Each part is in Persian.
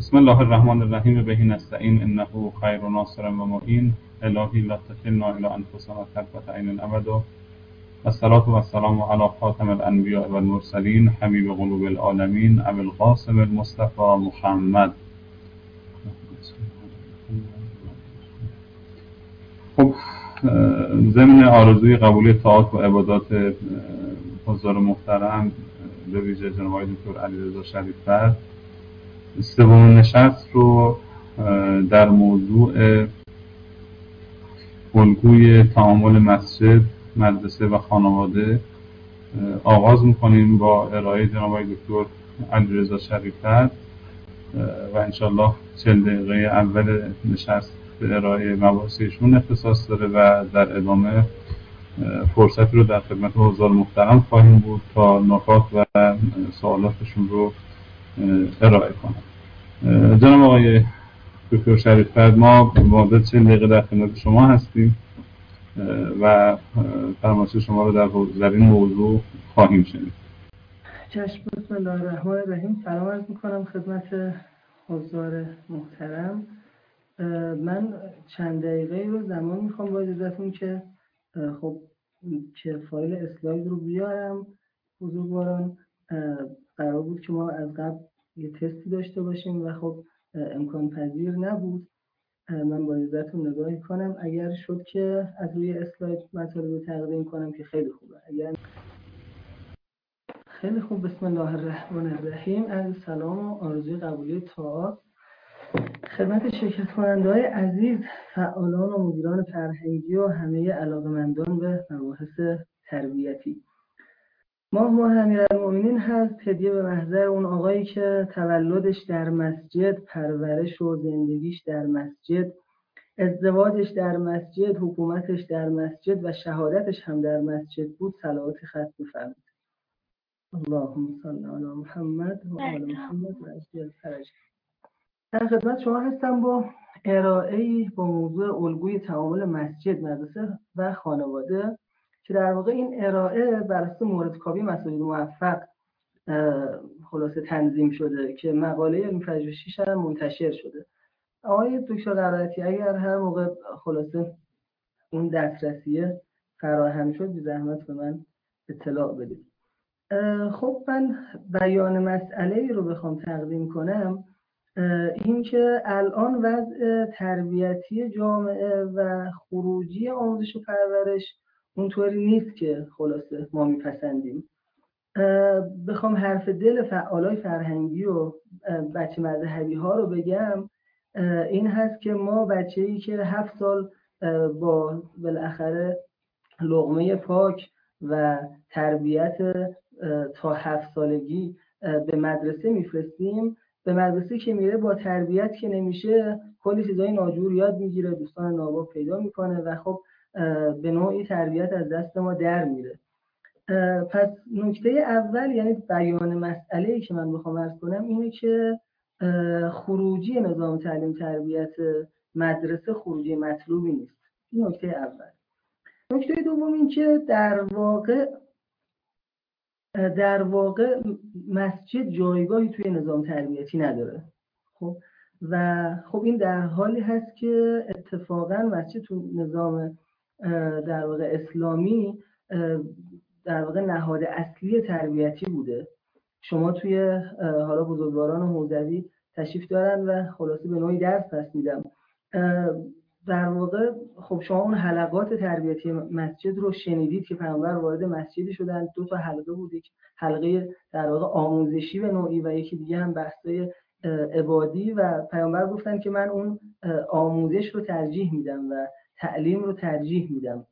بسم الله الرحمن الرحیم به نستعین انه خیر ناصر و معین الهی لا تکلنا الی انفسنا طرفة عین ابدا والصلاة والسلام علی خاتم الانبیاء و المرسلین حبیب قلوب العالمین ابی القاسم المصطفى محمد. خب ضمن آرزوی قبولی طاعات و عبادات حضار محترم به ویژه جناب آقای دکتر علیرضا شریف‌فر، سومین نشست رو در موضوع الگوی تعامل مسجد، مدرسه و خانواده آغاز میکنیم با ارائه جناب آقای دکتر علیرضا شریف‌فر و انشالله 40 دقیقه اول نشست به ارائه مباحثشون اختصاص داره و در ادامه فرصتی رو در خدمت حضار محترم خواهیم بود تا نکات و سوالاتشون رو ارائه کنم. جناب آقای دکتر شریف‌فر، ما مدت 40 دقیقه در خدمت شما هستیم و فرمایش شما رو در این موضوع خواهیم شنید. چشم. بسم الله الرحمن الرحیم. سلام عرض میکنم خدمت حضار محترم. من چند دقیقه رو زمان میخوام با اجازهتون که که فایل اسلاید رو بیارم. بزرگواران، قرار بود که ما از قبل یه تستی داشته باشیم و امکان پذیر نبود. من با اجازهتون نگاهی کنم، اگر شد که از روی اسلاید مطالب رو تقدیم کنم که خیلی خوبه. اگر خیلی خوب. بسم الله الرحمن الرحیم. عرض سلام و آرزوی قبولی طاعات خدمت شرکت کننده‌های عزیز، فعالان و مدیران فرهنگی و همه علاقه‌مندان به مباحث تربیتی. ماه امیرالمومنین هست، هدیه به محضر اون آقایی که تولدش در مسجد، پرورش و زندگیش در مسجد، ازدواجش در مسجد، حکومتش در مسجد و شهادتش هم در مسجد بود. صلواتی ختم بفرمایید. اللهم صل علی محمد و آل محمد و عجل فرج. در خدمت شما هستم با ارائه‌ای با موضوع الگوی تعامل مسجد، مدرسه و خانواده که در واقع این ارائه بر اساس موردکاوی مساجد موفق خلاصه تنظیم شده که مقاله علمی پژوهشیش هم منتشر شده. آقای دکتر قرائتی اگر هر موقع خلاصه اون دسترسیه فراهم شد بی زحمت به من اطلاع بدید. من بیان مسئله رو بخوام تقدیم کنم، این که الان وضع تربیتی جامعه و خروجی آموزش و پرورش اونطوری نیست که خلاصه ما میپسندیم. بخوام حرف دل فعالای فرهنگی و بچه مذهبی ها رو بگم، این هست که ما بچه‌ای که 7 سال با بالاخره لقمه پاک و تربیت تا 7 سالگی به مدرسه میفرستیم، به مدرسه که میره با تربیت که نمیشه کلی چیزای ناجور یاد میگیره، دوستان ناباب پیدا میکنه و به نوعی تربیت از دست ما در میره. پس نکته اول، یعنی بیان مسئله‌ای که من بخوام عرض کنم اینه که خروجی نظام تعلیم تربیت مدرسه خروجی مطلوبی نیست. این نکته اول. نکته دوم این که در واقع مسجد جایگاهی توی نظام تربیتی نداره. این در حالی هست که اتفاقا مسجد تو نظام در واقع اسلامی در واقع نهاد اصلی تربیتی بوده. شما توی حالا بزرگواران حوزوی تشریف دارن و خلاصه به نوعی درس پس میدم. در واقع شما اون حلقات تربیتی مسجد رو شنیدید که پیامبر وارد مسجدی شدن. 2 تا حلقه بود، یک حلقه در واقع آموزشی به نوعی و یکی دیگه هم بحثای عبادی، و پیامبر گفتن که من اون آموزش رو ترجیح میدم و تعلیم رو ترجیح میدم.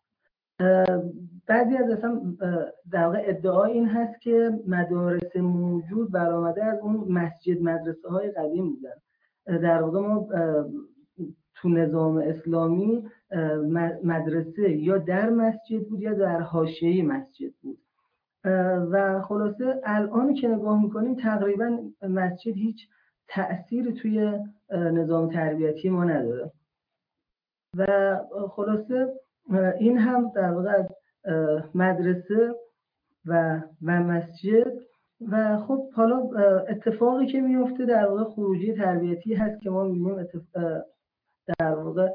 بعضی از اصلا در واقع ادعا این هست که مدارس موجود برآمده از اون مسجد مدرسه های قدیم بودن. در واقع ما تو نظام اسلامی مدرسه یا در مسجد بود یا در حاشیه مسجد بود و خلاصه الان که نگاه میکنیم تقریبا مسجد هیچ تأثیری توی نظام تربیتی ما نداره و خلاصه این هم در واقع مدرسه و مسجد و خب حالا اتفاقی که میفته در واقع خروجی تربیتی هست که ما میگیم در واقع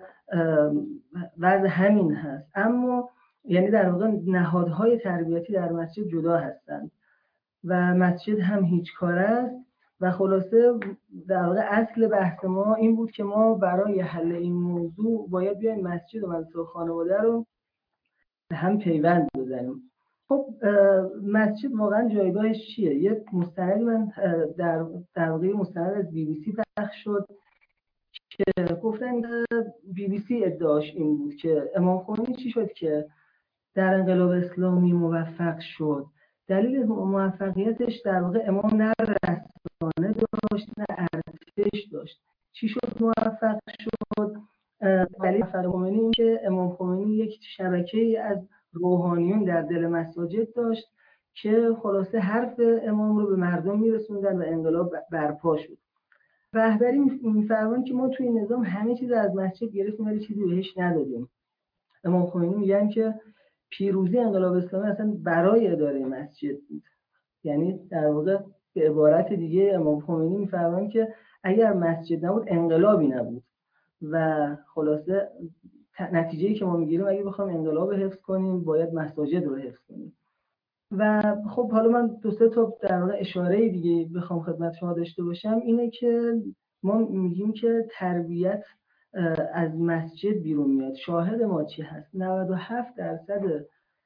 وضع همین هست، اما یعنی در واقع نهادهای تربیتی در مسجد جدا هستند و مسجد هم هیچ کاره است و خلاصه در واقع اصل بحث ما این بود که ما برای حل این موضوع باید بیایم مسجد و مدرسه خانواده رو به هم پیوند بزنیم. خب مسجد واقعا جایگاهش چیه؟ یه مستندی من در واقع مستند از BBC پخش شد که گفتن BBC ادعاش این بود که امام خمینی چی شد که در انقلاب اسلامی موفق شد. دلیل موفقیتش در واقع امام نه رسانه داشت نه ارتش داشت. چی شد موفق شد؟ دلیل خمینی این که امام خمینی یک شبکه‌ای از روحانیون در دل مساجد داشت که خلاصه حرف امام رو به مردم میرسوندن و انقلاب برپا شد. رهبری میفرمان که ما توی این نظام همه چیز از مسجد گرفتیم ولی چیزی بهش ندادیم. امام خمینی میگن که پیروزی انقلاب اسلامی اصلا برای اداره مسجد بود. یعنی در واقع به عبارت دیگه امام خمینی میفرمان که اگر مسجد نبود انقلابی نبود و خلاصه نتیجه‌ای که ما میگیریم اگه بخوام انقلاب حفظ کنیم باید مساجد رو حفظ کنیم. و خب حالا من دو سه تا در واقع اشاره دیگه بخوام خدمت شما داشته باشم اینه که ما میگیم که تربیت از مسجد بیرون میاد. شاهد ما چی هست؟ 97%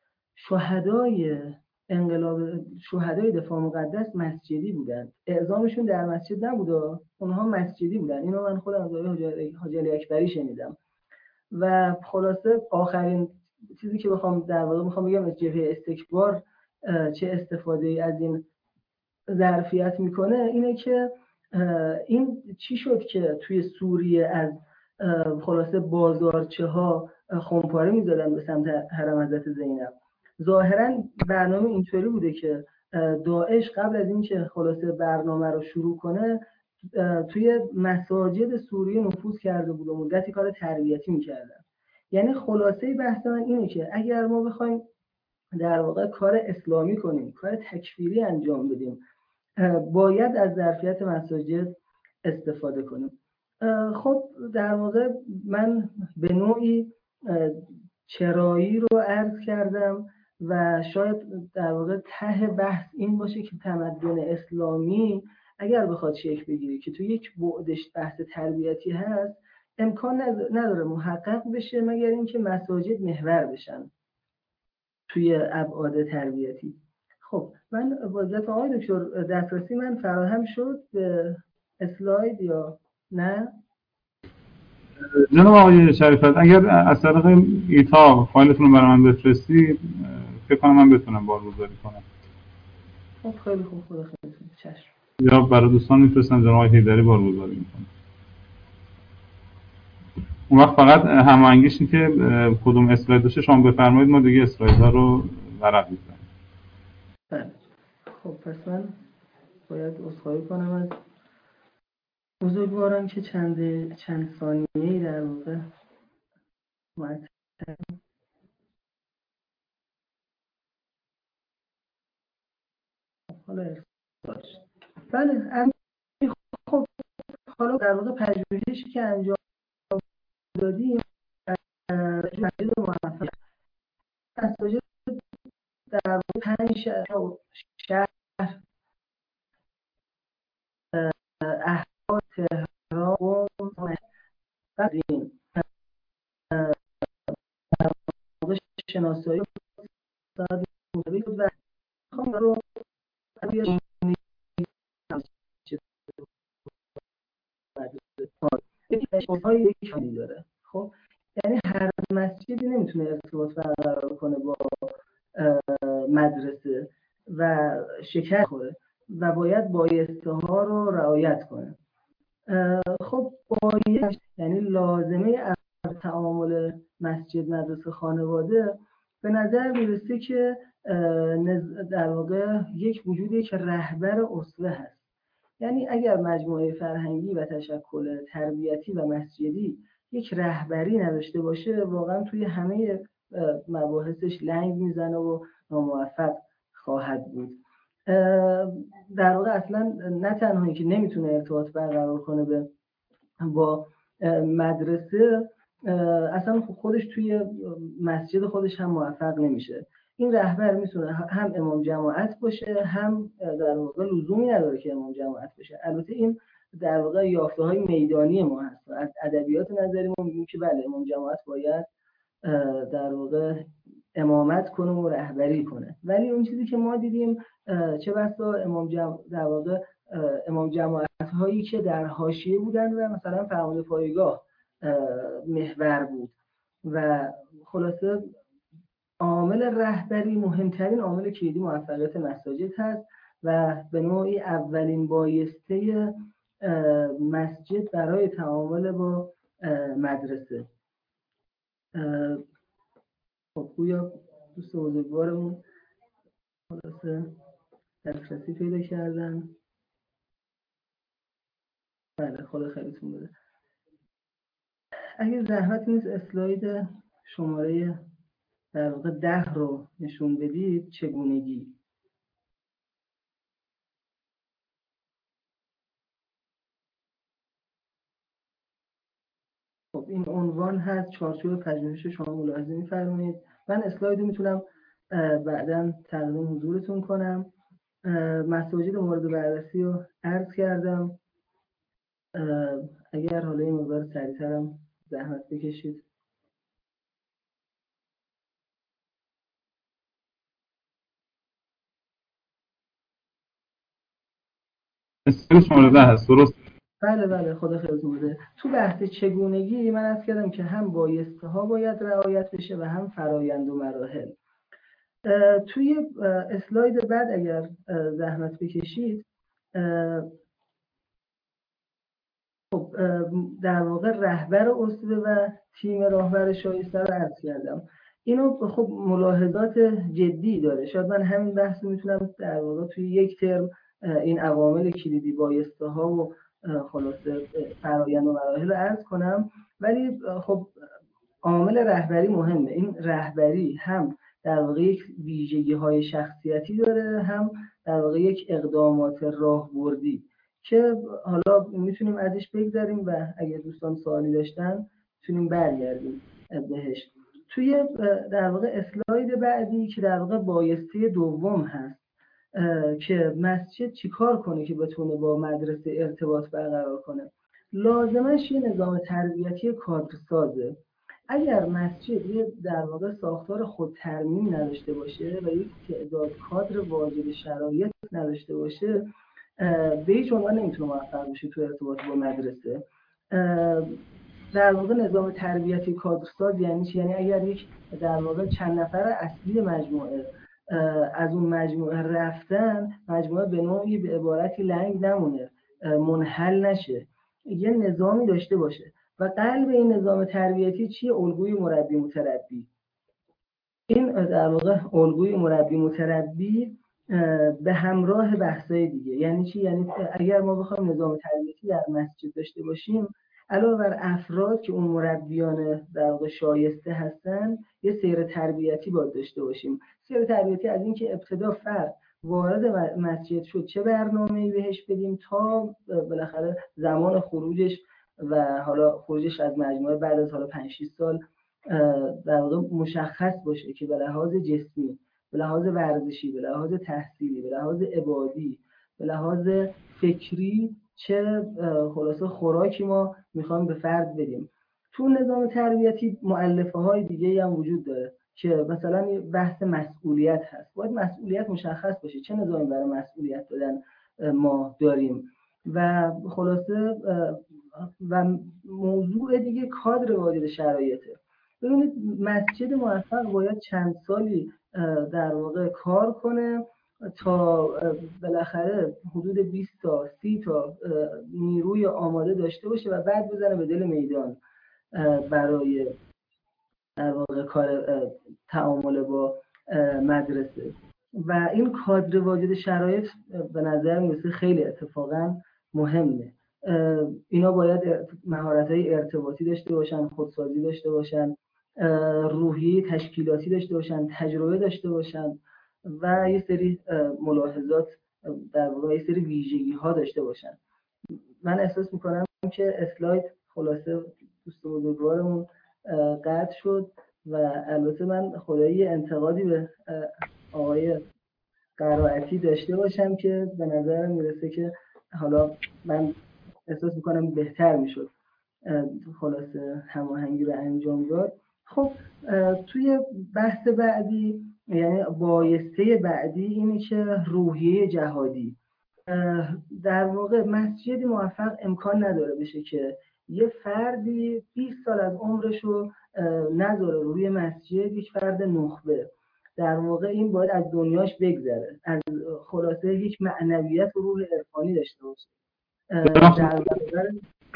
شهدای انقلاب، شهدای دفاع مقدس مسجدی بودن. اعزامشون در مسجد نبوده، اونها مسجدی بودن. اینو من خودم از حاجی علی اکبری شنیدم. و خلاصه آخرین چیزی که در واقع میخوام بگم از جبهه استکبار چه استفاده از این ظرفیت میکنه اینه که این چی شد که توی سوریه از خلاصه بازارچه ها خمپاره میزدن به سمت حرم حضرت زینب. ظاهرا برنامه اینطوری بوده که داعش قبل از اینکه خلاصه برنامه رو شروع کنه توی مساجد سوریه نفوذ کرده بود و مدتی کار تربیتی میکردن. یعنی خلاصه بحث من اینه که اگر ما بخوایم در واقع کار اسلامی کنیم، کار تکفیری انجام بدیم، باید از ظرفیت مساجد استفاده کنیم. خب در واقع من به نوعی چرایی رو عرض کردم و شاید در واقع ته بحث این باشه که تمدن اسلامی اگر بخواد شکل بگیره که تو یک بعدش بحث تربیتی هست امکان نداره محقق بشه مگر اینکه مساجد محور بشن توی ابعاد تربیتی. خب من با اجازه آقای دکتر دسترسی من فراهم شد به اسلاید یا نه؟ جناب آقای شریفت اگر از طریق ایتا فایلتون رو برای من بفرستی فکر کنم من بتونم بارگذاری کنم. خب خیلی خوب، خدا خیلی چشم. یا برای دوستان میفرستم جناب آقای حیدری بارگذاری میکنم. اون وقت فقط هماهنگیش این که کدوم اسلاید باشه شما بفرمایید ما دیگه اسلایدها رو ورق می‌زنیم. بله. خب پس من باید عذرخواهی کنم از بزرگواران که چند ثانیه‌ای در واقع حالا بله. خب حالا در واقع پژوهشی که انجام دادیم مساجد موفق مساجد در واقع 5 شهر اهواز، تهران، قم، قدیم در واقع شناسایی و خواهم رو یکی داره. خب یعنی هر مسجدی نمیتونه ارتباط برقرار کنه با مدرسه و شکر خوره و باید بایسته ها رو رعایت کنه. خب باید یعنی لازمه از تعامل مسجد مدرسه خانواده به نظر میرسه که در واقع یک وجودی که رهبر اسوه هست. یعنی اگر مجموعه فرهنگی و تشکل تربیتی و مسجدی یک رهبری نداشته باشه واقعا توی همه مباحثش لنگ میزنه و ناموفق خواهد بود. در واقع اصلا نه تنها که نمیتونه ارتباط برقرار کنه با مدرسه، اصلا خودش توی مسجد خودش هم موفق نمیشه. این رهبر میتونه هم امام جماعت باشه، هم در واقع لزومی نداره که امام جماعت باشه. البته این در واقع یافته‌های میدانی ما هست. از ادبیات نظری ما میگیم که بله امام جماعت باید در واقع امامت کنه و رهبری کنه، ولی اون چیزی که ما دیدیم چه بسا در واقع امام جماعت هایی که در حاشیه بودن و مثلا فرمانده پایگاه محور بود و خلاصه عامل رهبری مهمترین عامل کلیدی موفقیت مساجد هست و به نوعی اولین بایسته مسجد برای تعامل با مدرسه. خب گویا دوست بزرگوارمون خلاصه دسترسی پیدا کردن. بله خدا خیلیتون بده. اگه زحمت نیست اسلاید شماره در واقع 10 رو نشون بدید، چگونگی. خب این عنوان هست، چارچوب پژوهش شما ملاحظه می‌فرمایید. من اسلاید رو میتونم بعداً تقدیم حضورتون کنم. مساجد مورد بررسی رو عرض کردم. اگر حالا این مقدار سریع‌ترم زحمت بکشید. اسم شماره 10 هست درست؟ بله خدا خیرتون بده. تو بحث چگونگی من عرض کردم که هم بایسته ها باید رعایت بشه و هم فرایند و مراحل. توی اسلاید بعد اگر زحمت بکشید، خب در واقع رهبر اسوه و تیم راهبر شایسته رو عرض کردم. اینو خب ملاحظات جدی داره. شاید من همین بحث رو میتونم در واقع توی یک ترم این عوامل کلیدی بایسته ها و خلاصه فرآیند و مراحل رو عرض کنم، ولی خب عامل رهبری مهمه. این رهبری هم در واقع یک ویژگی های شخصیتی داره، هم در واقع یک اقدامات راهبردی که حالا میتونیم ازش بگذاریم و اگر دوستان سوالی داشتن میتونیم برگردیم بهش. توی در واقع اسلاید بعدی که در واقع بایسته دوم هست که مسجد چیکار کنه که بتونه با مدرسه ارتباط برقرار کنه، لازمش یه نظام تربیتی کادرسازه. اگر مسجد یه در واقع ساختار خود ترمیم نداشته باشه و یک تعداد کادر واجد شرایط نداشته باشه، به هیچ عنوان نمیتونه موفق بشه تو ارتباط با مدرسه. در واقع نظام تربیتی کادرساز یعنی چی؟ یعنی اگر یک در واقع چند نفر اصلی مجموعه از اون مجموعه رفتن، مجموعه به نوعی به عبارتی لنگ نمونه، منحل نشه، یه نظامی داشته باشه. و قلب این نظام تربیتی چیه؟ الگوی مربی متربی. این در واقع الگوی مربی متربی به همراه بحث‌های دیگه. یعنی چی؟ یعنی اگر ما بخوایم نظام تربیتی در مسجد داشته باشیم، علاوه بر افراد که اون مربیان در واقع شایسته هستن، یه سیر تربیتی باید داشته باشیم. سیر تربیتی از این که ابتدا فرد وارد مسجد شد چه برنامه‌ای بهش بدیم تا بالاخره زمان خروجش و حالا خروجش از مجموعه بعد از حالا 5-6 سال در واقع مشخص باشه که به لحاظ جسمی، به لحاظ ورزشی، به لحاظ تحصیلی، به لحاظ عبادی، به لحاظ فکری چه خلاصه خوراکی ما میخوایم به فرد بدیم. تو نظام تربیتی مؤلفه های دیگه هم وجود داره که مثلا بحث مسئولیت هست. باید مسئولیت مشخص باشه، چه نظامی برای مسئولیت دادن ما داریم. و خلاصه و موضوع دیگه کادر واجد شرایطه. ببینید مسجد موفق باید چند سالی در واقع کار کنه تا بالاخره حدود 20 تا 30 تا نیروی آماده داشته باشه و بعد بزنه به دل میدان برای در واقع کار تعامل با مدرسه. و این کادر واجد شرایط به نظر میرسه خیلی اتفاقا مهمه. اینا باید مهارت‌های ارتباطی داشته باشن، خودسازی داشته باشن، روحیه تشکیلاتی داشته باشن، تجربه داشته باشن و یه سری ملاحظات در واقع یه سری ویژگی ها داشته باشن. من احساس میکنم که اسلاید خلاصه دوست بزرگوارمون قطع شد و البته من خدایی انتقادی به آقای قرائتی داشته باشم که به نظر میرسه که حالا من احساس میکنم بهتر میشد خلاصه هماهنگی رو انجام داد. خب توی بحث بعدی، یعنی بایسته بعدی، اینه که روحیه جهادی. در واقع مسجدی موفق امکان نداره بشه که یه فردی 20 سال از عمرش رو نذاره روی مسجد، یک فرد نخبه. در واقع این باید از دنیاش بگذره، از خلاصه یک معنویت و روح عرفانی داشته باشه. در برابر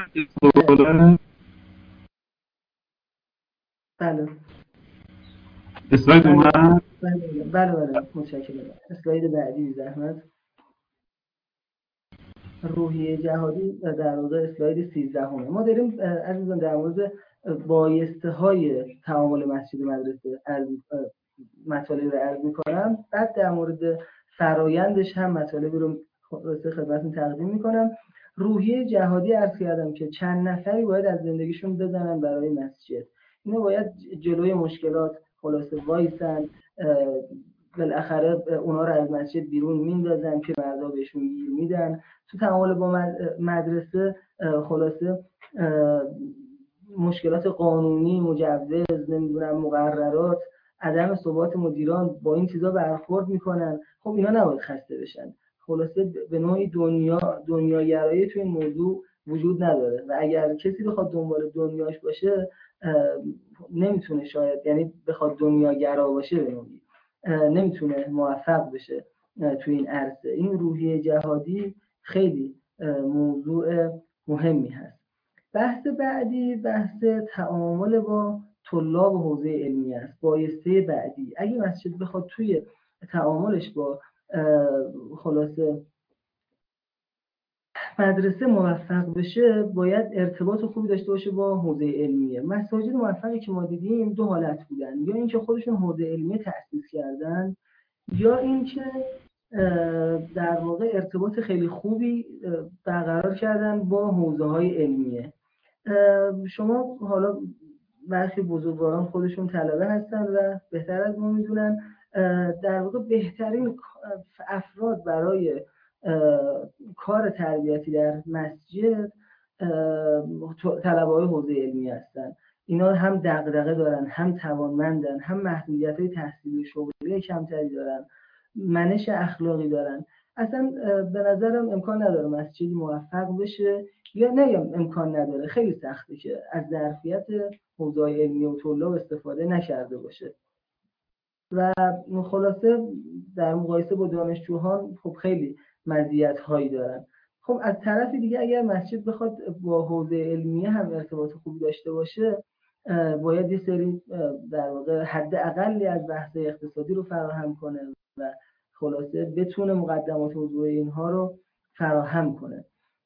بله اسلاید اومد. بله متشکرم. اسلاید بعدی زحمت. روحیه جهادی در واقع اسلاید 13 ما داریم عزیزان در مورد بایسته های تعامل مسجد و مدرسه مطالبی رو عرض می‌کنم، بعد در مورد فرایندش هم مطالبی رو خدمتتون تقدیم می‌کنم. روحیه جهادی عرض کردم که چند نفری باید از زندگیشون بزنن برای مسجد. اینا باید جلوی مشکلات خلاصه وایسن، بالاخره اونا رو از مسجد بیرون میندازن که مردا بهشون گیر میدن. تو تعامل با مدرسه خلاصه مشکلات قانونی، مجوز، نمیدونم مقررات، عدم ثبات مدیران، با این چیزا برخورد میکنن. خب اینا نباید خسته بشن. خلاصه به نوعی دنیاگرایی تو این موضوع وجود نداره و اگر کسی بخواد دنبال دنیاش باشه نمیتونه، شاید یعنی بخواد دنیاگرا باشه به نوعی نمیتونه موفق بشه تو این عرصه. این روحیه جهادی خیلی موضوع مهمی هست. بحث بعدی بحث تعامل با طلاب حوزه علمی است. بایسته بعدی، اگه مسجد بخواد توی تعاملش با خلاصه مدرسه موفق بشه، باید ارتباط خوبی داشته باشه با حوزه علمیه. مساجد موفقی که ما دیدیم دو حالت بودن، یا اینکه خودشون حوزه علمیه تأسیس کردن، یا اینکه در واقع ارتباط خیلی خوبی برقرار کردن با حوزه‌های علمیه. شما حالا برخی بزرگواران خودشون طلبه هستن و بهتر از ما میدونن، در واقع بهترین افراد برای کار تربیتی در مسجد طلبه‌های حوزه علمی هستن. اینا هم دغدغه دارن، هم توانمندن، هم محدودیت‌های تحصیلی شغلی کمتری دارن، منش اخلاقی دارن. اصلا به نظرم امکان نداره مسجدی موفق بشه، یا نگم امکان نداره، خیلی سخته که از ظرفیت حوزه علمی و طلاب استفاده نکرده باشه. و خلاصه در مقایسه با دانشجویان خب خیلی مزیت‌هایی دارن. خب از طرف دیگه اگر مسجد بخواد با حوزه علمیه هم ارتباط خوبی داشته باشه، باید یه سری در واقع حد اقلی از بحث اقتصادی رو فراهم کنه و خلاصه بتونه مقدمات موضوع اینها رو فراهم کنه.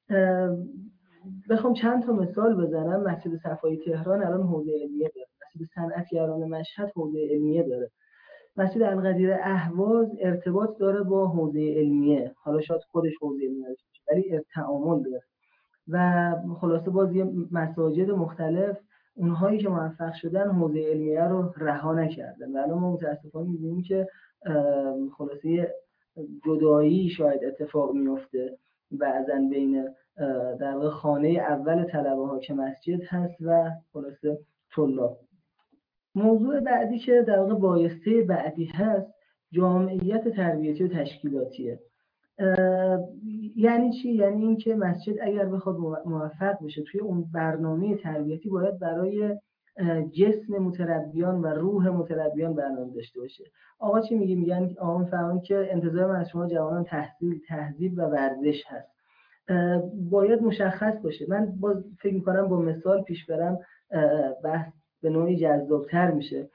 بخوام چند تا مثال بزنم، مسجد صفایی تهران الان حوزه علمیه داره، مسجد صنعتگران مشهد حوزه علمیه داره، مسجد القدیر اهواز ارتباط داره با حوزه علمیه، حالا شاید خودش حوزه علمیه باشه ولی تعامل داره. و خلاصه باز یه مساجد مختلف اونهایی که موفق شدن حوزه علمیه رو رها نکردن و الان ما متاسفانه می‌بینیم که خلاصه جدایی شاید اتفاق میفته بعضا بین در واقع خانه اول طلبه‌ها که مسجد هست و خلاصه طلاب. موضوع بعدی که در واقع بایسته بعدی هست جامعیت تربیتی و تشکیلاتیه. یعنی چی؟ یعنی این که مسجد اگر بخواد موفق بشه توی اون برنامه تربیتی باید برای جسم متربیان و روح متربیان برنامه داشته باشه. آقا چی میگن آقا میفهمن که انتظار من از شما جوانان تحصیل، تهذیب و ورزش هست. باید مشخص باشه. من باز فکر می‌کنم با مثال پیش برم بحث به نوعی جذاب‌تر میشه.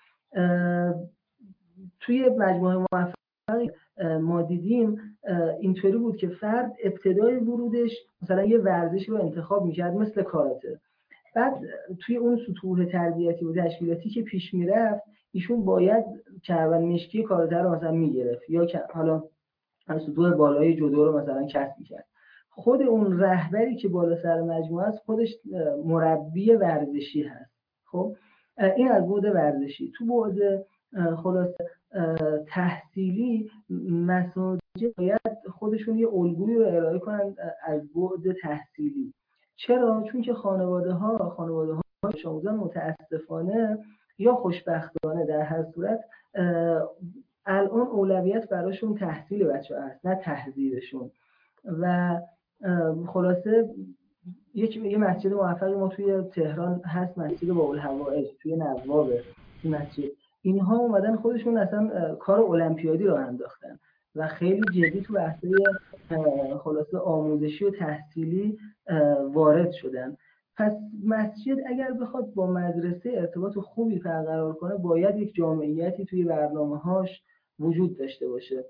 توی مجموعه موفق ما دیدیم اینطوری بود که فرد ابتدای ورودش مثلا یه ورزشی رو انتخاب می‌کرد مثل کاراته. بعد توی اون سطوح تربیتی و تشکیلاتی که پیش میرفت ایشون باید کربن مشکی کاراتر رو مثلا میگرفت یا حالا سطوح بالای جودو رو مثلا کسب میکرد. خود اون رهبری که بالا سر مجموعه است خودش مربی ورزشی هست. خب این از بعد ورزشی. تو بعد خلاصه تحصیلی مساجد باید خودشون یه الگویی رو ارائه کنن از بعد تحصیلی. چرا؟ چون که خانواده ها شاموزان متاسفانه یا خوشبختانه در هر صورت الان اولویت براشون تحصیل بچه‌ها هست نه تحضیرشون. و خلاصه یه مسجد موفقی ما توی تهران هست، مسجد باب‌الهوائج توی نوابه. این مسجد اینها اومدن خودشون اصلا کار المپیادی رو انداختن و خیلی جدی تو بحث‌های خلاصه آموزشی و تحصیلی وارد شدن. پس مسجد اگر بخواد با مدرسه ارتباط خوبی برقرار کنه باید یک جامعیتی توی برنامه‌هاش وجود داشته باشه.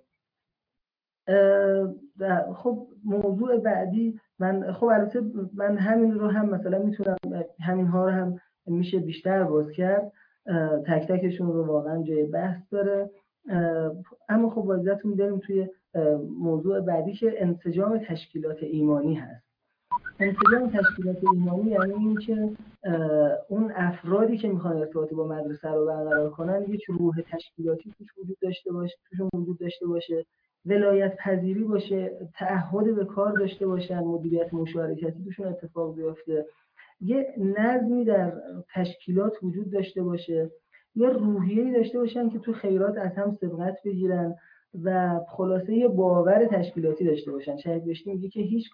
خب موضوع بعدی خب البته من همین رو هم مثلا میتونم همین ها رو هم میشه بیشتر باز کرد، تک تکشون رو واقعا جای بحث داره. اما خب واجدتون داریم توی موضوع بعدی که انسجام تشکیلات ایمانی هست. انسجام تشکیلات ایمانی یعنی این که اون افرادی که میخوان ارتباطی با مدرسه رو برقرار کنن یک روح تشکیلاتی توشون وجود داشته باشه، ولایت پذیری باشه، تعهد به کار داشته باشن، مدیریت مشارکتی توشون اتفاق بیفته، یه نظمی در تشکیلات وجود داشته باشه، یه روحیه‌ای داشته باشن که تو خیرات از هم سبقت بگیرن و خلاصه یه باور تشکیلاتی داشته باشن. شهید بهشتی میگه که هیچ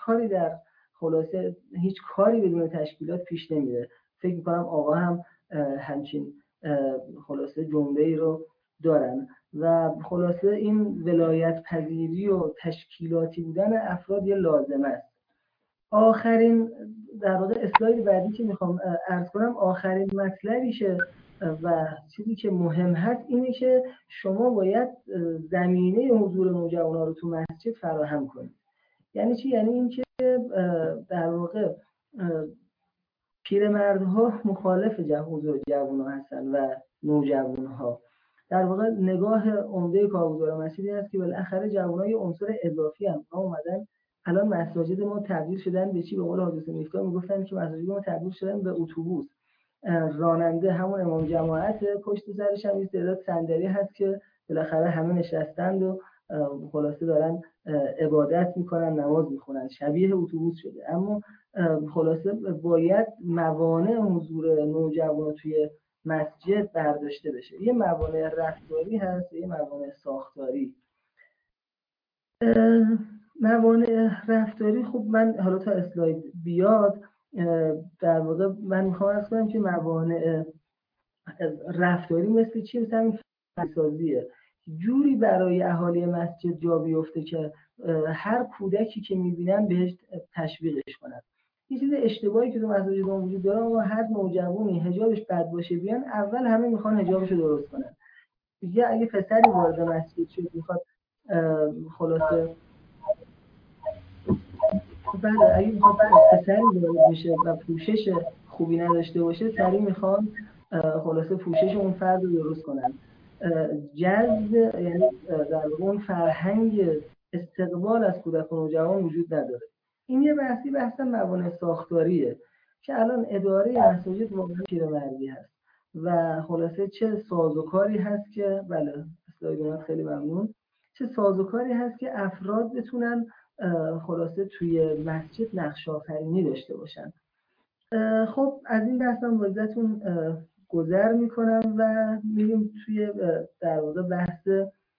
کاری بدون تشکیلات پیش نمیره. فکر میکنم آقا هم همچین خلاصه جمله‌ای رو دارن و خلاصه این ولایت پذیری و تشکیلاتی بودن افراد یه لازمه است. آخرین در واقع اسلاید بعدی که میخوام عرض کنم، آخرین مطلبیشه و چیزی که مهم هست اینه که شما باید زمینه حضور نوجوان‌ها رو تو مسجد فراهم کنید. یعنی چی؟ یعنی این که در واقع پیرمردها مخالف حضور جوان‌ها هستن و نوجوان‌ها. در واقع نگاه عمده کارگزار مسجدی هست که بالاخره جوان‌ها یه عنصر اضافی هم اومدن. الان مساجد ما تبدیل شدن به چی؟ به قول حضرت میفتا میگفتن که مساجد ما تبدیل شدن به اتوبوس. راننده همون امام جماعت، پشت سرش هم یه تعداد صندلی هست که بالاخره همه نشستند و خلاصه دارن عبادت میکنن، نماز میخونن، شبیه اتوبوس شده. اما خلاصه باید موانع حضور نوجوانان توی مسجد برداشته بشه. یه موانع رفتاری هست، یه موانع ساختاری. موانع رفتاری خب من حالا تا اسلاید بیاد در واقع من میخوام عرض کنم که موانع رفتاری مثل چی؟ مثل همین فضاسازیه. جوری برای اهالی مسجد جا بیفته که هر کودکی که میبینن بهش تشویقش کنن. یه چیز اشتباهی که تو مساجد ما وجود داره، و هر نوجوانی حجابش بد باشه بیان اول همه میخوان حجابش رو درست کنن. دیگه اگه پسری وارد مسجد شد میخواد خلاصه اگه میخواد پسری وارد بشه و پوشش خوبی نداشته باشه سریع میخوان خلاصه پوشش اون فرد رو درست کنن. جذب یعنی در اون فرهنگ استقبال از کودک و نوجوان وجود نداره. این یه بحث موانع ساختاریه که الان اداره مساجد واقعا پیرمردی هست و خلاصه چه سازوکاری هست که بله اسلاید خیلی ممنون، چه سازوکاری هست که افراد بتونن خلاصه توی مسجد نقش آفرینی داشته باشن. خب از این بحثم وازتون گذر میکنم و میریم توی در واقع بحث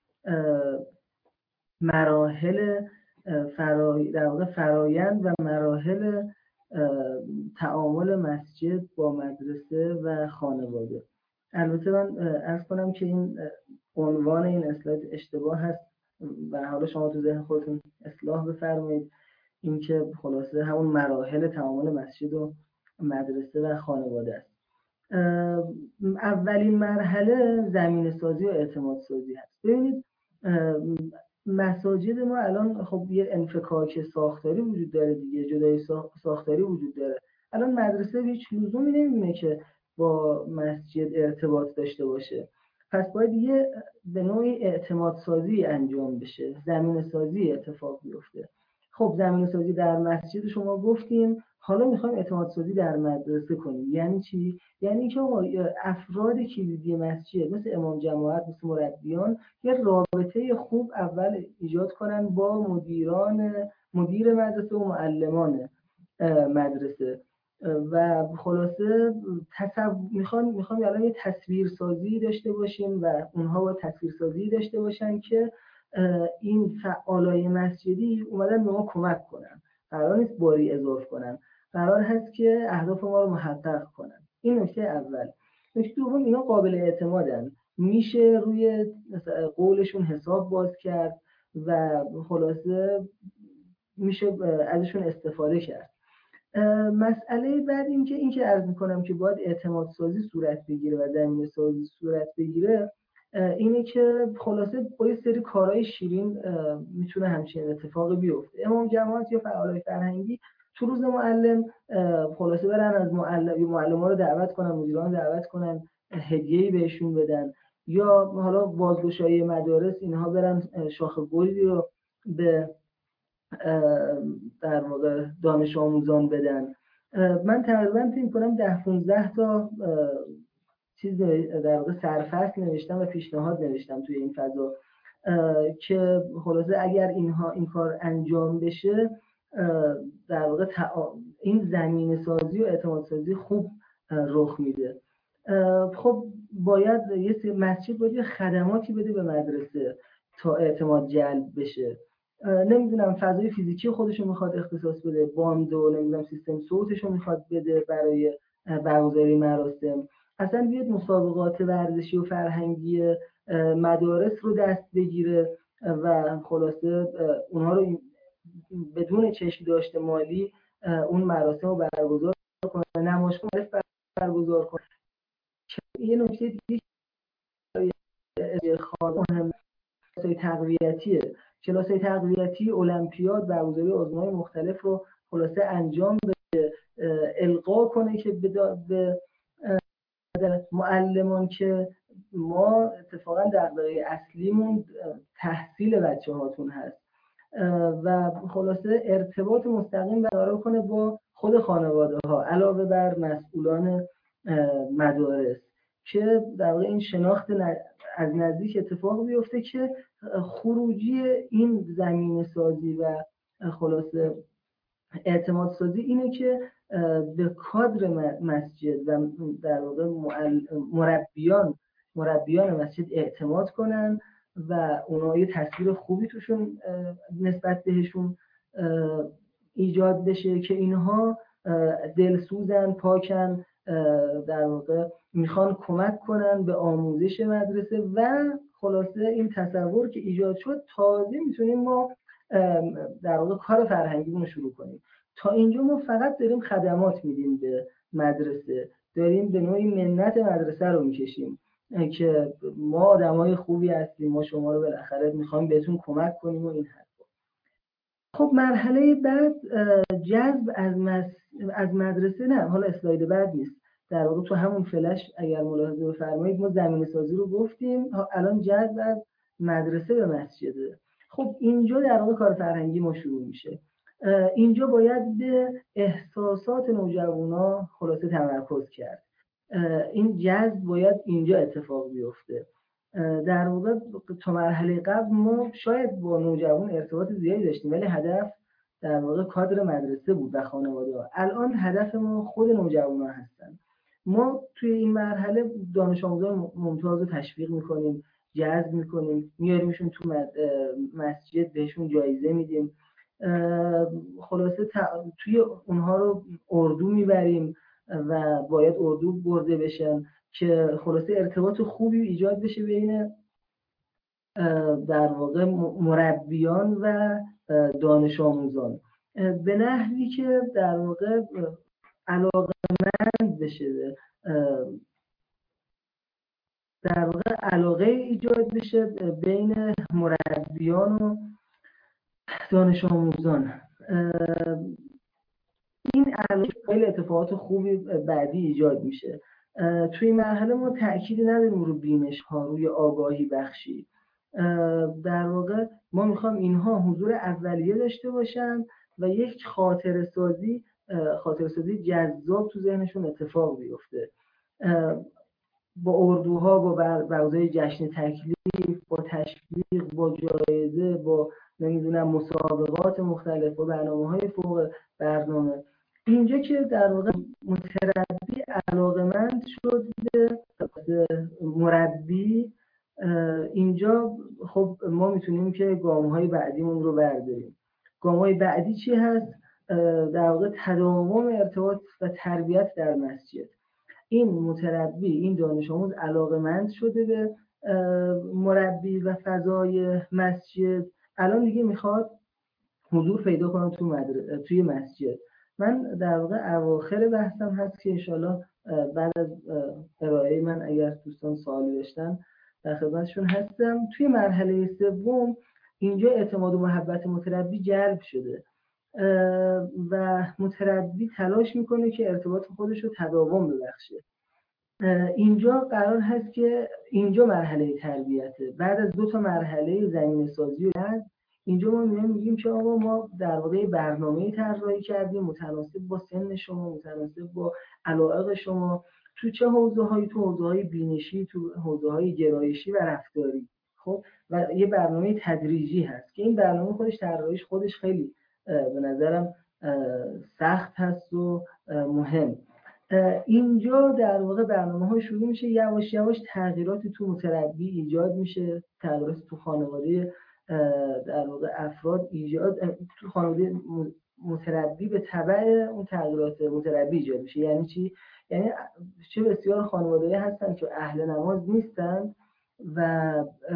مراحل در واقع فرایند و مراحل تعامل مسجد با مدرسه و خانواده. البته من عرض کنم که این عنوان این اسلاید اشتباه هست و حالا شما تو ذهن خودتون اصلاح بفرمایید. این که خلاصه همون مراحل تعامل مسجد و مدرسه و خانواده است. اولین مرحله زمینه سازی و اعتماد سازی هست. ببینید مساجد ما الان خب یه انفکاک ساختاری وجود داره دیگه، جدایی ساختاری وجود داره. الان مدرسه هیچ لزومی نمیبینه که با مسجد ارتباط داشته باشه. پس باید یه به نوعی اعتماد سازی انجام بشه، زمینه سازی اتفاق بیفته. خب زمینه سازی در مسجد شما گفتیم، حالا میخوایم اعتماد سازی در مدرسه کنیم. یعنی چی؟ یعنی که افراد کلیدی مسجد مثل امام جماعت، مثل مربیان، یه رابطه خوب اول ایجاد کنن با مدیر مدرسه و معلمان مدرسه. و خلاصه میخوام الان یه تصویر سازی داشته باشیم و اونها با تصویر سازی داشته باشن که این فعالای مسجدی اومدن به ما کمک کنن، قرار نیست باری اضافه کنن، قرار هست که اهداف ما رو محقق کنن. این نکته اول. نکته دوم، اینا قابل اعتمادن، میشه روی قولشون حساب باز کرد و خلاصه میشه ازشون استفاده کرد. مسئله بعد این که عرض میکنم که باید اعتماد سازی صورت بگیره و زمینه سازی صورت بگیره، اینه که خلاصه با یه سری کارهای شیرین میتونه همچین اتفاقی بیفته. امام جماعت یا فعالای فرهنگی تو روز معلم خلاصه برن از معلمان رو دعوت کنن، مدیران دعوت کنن، هدیه‌ای بهشون بدن، یا حالا بازگشایی مدارس اینها برن شاخ گلی رو به در واقع دانش آموزان بدن. من تقریبا فکر کنم 10-15 تا چیز در واقع سرفصل نوشتم و پیشنهاد نوشتم توی این فضا که خلاصه اگر این کار انجام بشه در واقع این زمینه سازی و اعتماد سازی خوب رخ میده. خب باید یه مسجد باید خدماتی بده به مدرسه تا اعتماد جلب بشه. نمیدونم فضای فیزیکی خودشو میخواد اختصاص بده، باند و نمیدونم سیستم صوتشو میخواد بده برای برگزاری مراسم، اصلا بیاد مسابقات ورزشی و فرهنگی مدارس رو دست بگیره و خلاصه اونها رو بدون چشم داشته مالی اون مراسم رو برگزار کنه، نمایشگاه برگزار کنه. یه نکته دیگه مهم کلاس‌های تقویتی المپیاد، برگزاری آزمون‌های مختلف رو خلاصه انجام بده، القا کنه که به معلمان که ما اتفاقا دغدغه اصلیمون تحصیل بچه‌هاتون هست و خلاصه ارتباط مستقیم برقرار کنه با خود خانواده‌ها علاوه بر مسئولان مدارس، که در واقع این شناخت از نزدیک اتفاق بیفته که خروجی این زمینه سازی و خلاصه اعتماد سازی اینه که به کادر مسجد و در واقع مربیان مسجد اعتماد کنن و اونا یه تصویر خوبی توشون نسبت بهشون ایجاد بشه که اینها دلسوزن، پاکن، در واقع میخوان کمک کنن به آموزش مدرسه و خلاصه این تصور که ایجاد شد تازه میتونیم ما در واقع کار فرهنگیمون رو شروع کنیم. تا اینجا ما فقط داریم خدمات میدیم به مدرسه، داریم به نوعی منت مدرسه رو میکشیم که ما آدمای خوبی هستیم، ما شما رو بالاخره میخوایم بهتون کمک کنیم و این حرفا. خب مرحله بعد جذب از مدرسه، نه حالا اسلاید بعد نیست، در واقع تو همون فلش اگر ملاحظه بفرمایید ما زمینه سازی رو گفتیم، الان جذب از مدرسه به مسجده. خب اینجا در واقع کار فرهنگی ما شروع میشه. اینجا باید به احساسات نوجوانا خلاصه تمرکز کرد. این جذب باید اینجا اتفاق بیفته. در واقع تا مرحله قبل ما شاید با نوجوان ارتباط زیادی داشتیم ولی هدف در واقع کادر مدرسه بود و خانواده‌ها. الان هدف ما خود نوجوانا هستن. ما توی این مرحله دانش آموزان ممتاز رو تشویق میکنیم، جذب میکنیم، میاریمشون تو مسجد، بهشون جایزه میدیم، خلاصه توی اونها رو اردو میبریم و باید اردو برده بشن که خلاصه ارتباط خوبی ایجاد بشه بین در واقع مربیان و دانش آموزان، به نحوی که در واقع علاقه‌مند بشه، در واقع علاقه ایجاد بشه بین مربیان و دانش آموزان. این علاقه خیلی اتفاقات خوبی بعدی ایجاد میشه. توی این مرحله ما تأکیدی نداریم رو بینش ها، روی آگاهی بخشی. در واقع ما میخوام اینها حضور اولیه داشته باشن و یک خاطره سازی جذاب تو ذهنشون اتفاق بیفته. با اردوها، با برگزاری جشن تکلیف، با تشویق، با جایزه، با نمیدونم مسابقات مختلف، با برنامه‌های فوق برنامه، اینجا که در واقع متربی علاقمند شد به مربی، اینجا خب ما میتونیم که گام‌های بعدیمون رو برداریم. گام‌های بعدی چی هست؟ در واقع تداوم ارتباط و تربیت در مسجد. این متربی، این دانش آموز علاقمند شده به مربی و فضای مسجد، الان دیگه میخواد حضور پیدا کنم توی مسجد. من در واقع اواخر بحثم هست که انشالله بعد از ارائه من اگر دوستان سوالی داشتن در خدمتشون هستم. توی مرحله سوم اینجا اعتماد و محبت متربی جلب شده و متربی تلاش میکنه که ارتباط خودش رو تداوم ببخشه. اینجا قرار هست که اینجا مرحله تربیته. بعد از 2 مرحله زمینه سازی و اینجا ما میگیم که آقا ما در واقع برنامه‌ای طراحی کردیم متناسب با سن شما، متناسب با علایق شما، تو چه حوزه‌هایی، تو حوزه‌های بینشی، تو حوزه‌های گرایشی و رفتاری. خب و یه برنامه تدریجی هست که این برنامه طراحیش خودش خیلی به نظرم سخت هست و مهم. اینجا در واقع برنامه‌ها شروع میشه، یواش یواش تغییرات تو متربی ایجاد میشه، تغییرات تو خانواده در واقع افراد تو خانواده متربی به تبع اون تغییرات متربی ایجاد میشه. یعنی چی؟ یعنی چه بسیار خانواده‌ای هستن که اهل نماز نیستن و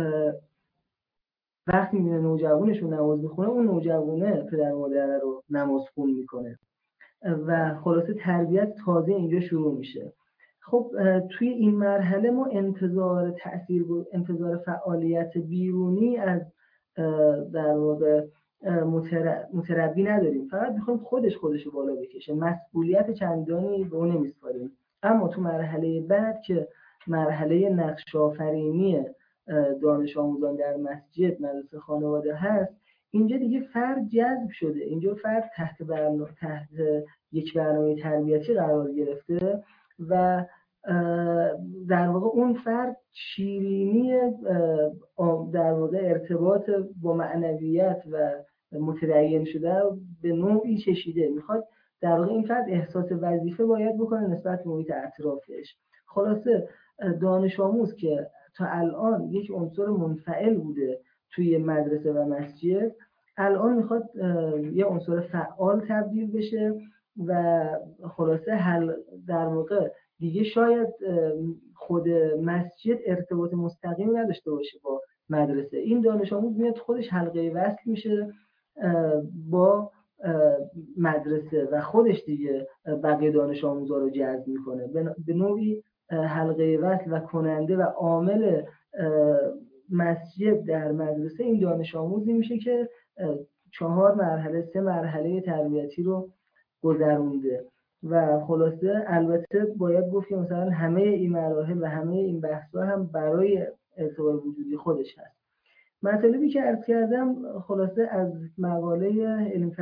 وقتی میبینه نوجوانشون نماز میخونه، اون نوجوانه پدر مادر رو نماز خون میکنه و خلاصه تربیت تازه اینجا شروع میشه. خب توی این مرحله ما انتظار فعالیت بیرونی از در واقع متربی نداریم، فقط میخوایم خودش رو بالا بکشه، مسئولیت چندانی به اون نمیسپاریم. اما تو مرحله بعد که مرحله نقش آفرینی دانش آموزان در مسجد، مدرسه، خانواده هست، اینجا دیگه فرد جذب شده، اینجا فرد تحت یک برنامه تربیتی قرار گرفته و در واقع اون فرد شیرینی در واقع ارتباط با معنویت و متدین شده به نوعی چشیده. میخواد در واقع این فرد احساس وظیفه باید بکنه نسبت به محیط اطرافش. خلاصه دانش آموز که تا الان یک عنصر منفعل بوده توی مدرسه و مسجد، الان میخواد یه عنصر فعال تبدیل بشه و خلاصه در واقع دیگه شاید خود مسجد ارتباط مستقیم نداشته باشه با مدرسه. این دانش آموز میاد خودش حلقه وصل میشه با مدرسه و خودش دیگه بقیه دانش آموزا رو جذب میکنه. به نوعی حلقه وصل و کننده و عامل مسجد در مدرسه این دانش آموزی میشه که 3 مرحله تربیتی رو گذرونده. و خلاصه البته باید گفت که مثلا همه این مراحل و همه این بحث‌ها هم برای اعتبار وجودی خودش هست. مطالبی که عرض کردم خلاصه از مقاله علم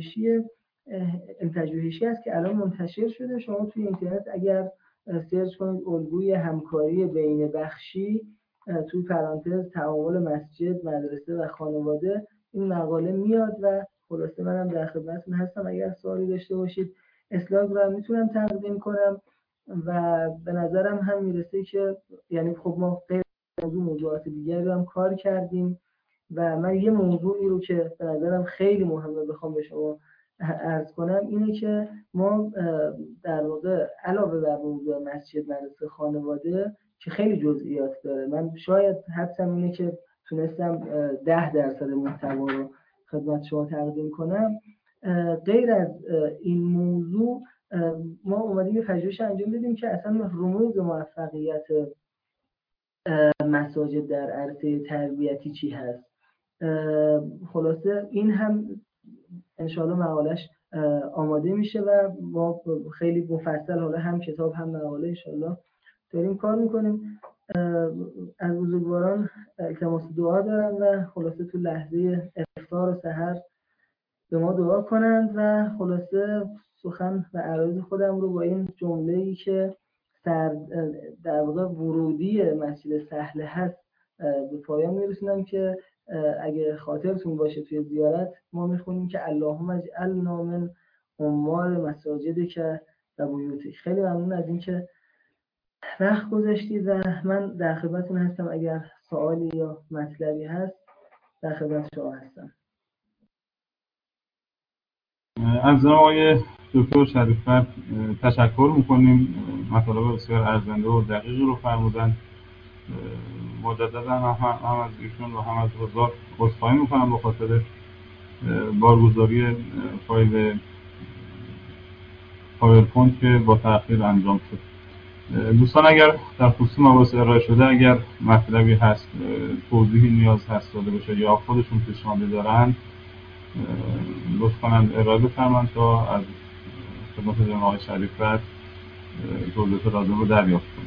پژوهشی است که الان منتشر شده. شما توی اینترنت اگر سرچ کنید الگوی همکاری بین بخشی توی پرانتز تعامل مسجد، مدرسه و خانواده، این مقاله میاد و خلاصه منم در خدمتتون هستم. اگر سوالی داشته باشید اسلاید رو میتونم تقدیم کنم و به نظرم هم میرسه که یعنی خب ما غیر موضوعات دیگری رو هم کار کردیم و من یه موضوعی رو که به نظرم خیلی مهمه بخوام به شما عرض کنم اینه که ما در واقع علاوه بر موضوع مسجد، مدرسه، خانواده که خیلی جزئیات داره، من شاید حدسم اینه که تونستم 10% محتوا رو خدمت شما تقدیم کنم. غیر از این موضوع ما اومدیم یه پژوهش انجام بدیم که اصلا رموز موفقیت مساجد در عرصه تربیتی چی هست. خلاصه این هم انشاءالله مقالش آماده میشه و ما خیلی مفصل حالا هم کتاب هم مقاله انشاءالله داریم کار میکنیم. از بزرگواران التماس دعا دارم و خلاصه تو لحظه افطار و سحر به ما دعا کنند و خلاصه سخن و عرایض خودم رو با این جمله‌ای که در واقع ورودی مسجد سهله هست به پایان میرسونم که اگه خاطرتون باشه توی زیارت ما میخونیم که اللهم اجعلنا من عمار مساجدک و بیوتک. خیلی ممنون از اینکه وقت گذاشتید و من در خدمتتون هستم. اگر سوالی یا مطلبی هست در خدمت شما هستم. از جناب آقای دکتر شریف‌فر تشکر میکنیم. مطالب بسیار ارزنده و دقیقی رو فرمودن. مجددا هم از ایشون و هم از حضار عذرخواهی میکنم به خاطر بارگذاری فایل پاورپوینت که با تأخیر انجام شد. دوستان اگر در خصوص مباحث ارائه شده اگر مطلبی هست، توضیحی نیاز هست داده بشه یا خودشون پیشنهادی دارن، لطف کنند ارائه بفرمایند تا از خدمت جناب آقای شریف‌فر توضیحات لازم رو دریافت کنیم.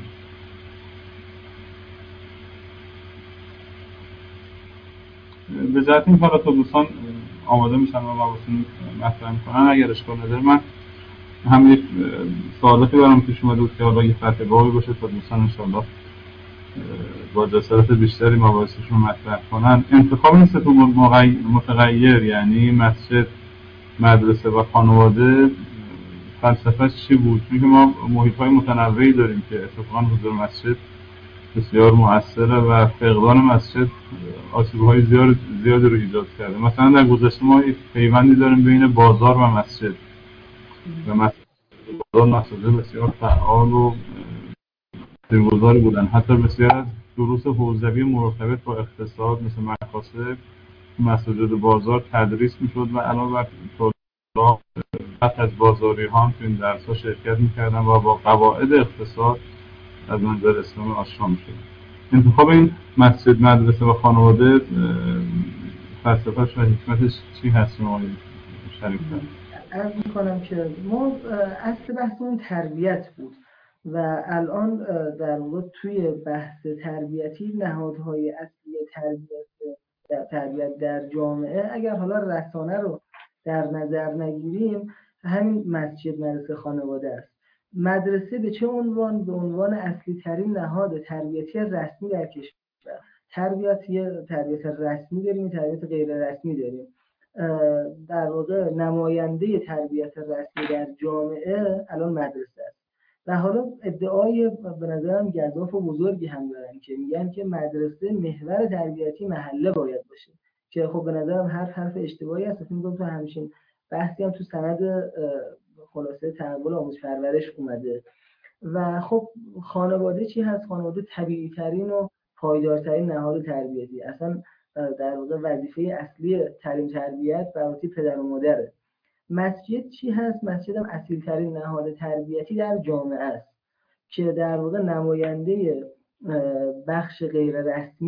به جهت این حالا تا دوستان آماده میشن و مباحثون مطرح میکنن، اگر اشکال نداره من هم یک سوالاتی برام پیش اومده بود که حالا یه فتح باقی باشه تا دوستان انشاءالله با جسارت بیشتری مباحثشون مطرح کنن. انتخاب این سه متغیر یعنی مسجد، مدرسه و خانواده فلسفه‌اش چی بود؟ چون که ما محیط‌های متنوعی داریم که اتفاقاً حضور مسجد بسیار مؤثره و فقدان مسجد آسیب‌های زیادی رو ایجاد کرده. مثلا در گذشته ما یک پیوندی داریم بین بازار و مسجد و بازار مسجد بسیار فعال و تاثیرگذاری بودن. حتی بسیار از دروس حوزوی مرتبط با اقتصاد مثل مکاسب مساجد بازار تدریس میشد و علاوه بر طلاب از بازاری ها هم تو این درس ها شرکت میکردن و با قواعد اقتصاد از منظر اسلامی آشنا میشد. انتخاب این مسجد، مدرسه و خانواده فلسفه‌اش و حکمتش چی هست آقای شریف‌فر؟ عرض میکنم که ما اصل بحثمون تربیت بود و الان در واقع توی بحث تربیتی نهادهای اصلی تربیت در جامعه، اگر حالا رسانه رو در نظر نگیریم، همین مسجد، مدرسه، خانواده است. مدرسه به چه عنوان؟ به عنوان اصلی ترین نهاد تربیتی رسمی در کشور. تربیت رسمی داریم، تربیت غیر رسمی داریم. در واقع نماینده تربیت رسمی در جامعه الان مدرسه است و حالا ادعای به نظرم گزاف و بزرگی هم دارن که میگن که مدرسه محور تربیتی محله باید باشه، که خب به نظرم حرف اشتباهی است. میگم تو همچین بحثی هم تو سند خلاصه تحول آموزش پرورش اومده. و خب خانواده چی هست؟ خانواده طبیعی ترین و پایدارترین نهاد تربیتی، اصلا در واقع وظیفه اصلی تعلیم تربیت برای پدر و مادره. مسجد چی هست؟ مسجد هم اصیل ترین نهاد تربیتی در جامعه است که در واقع نماینده بخش غیر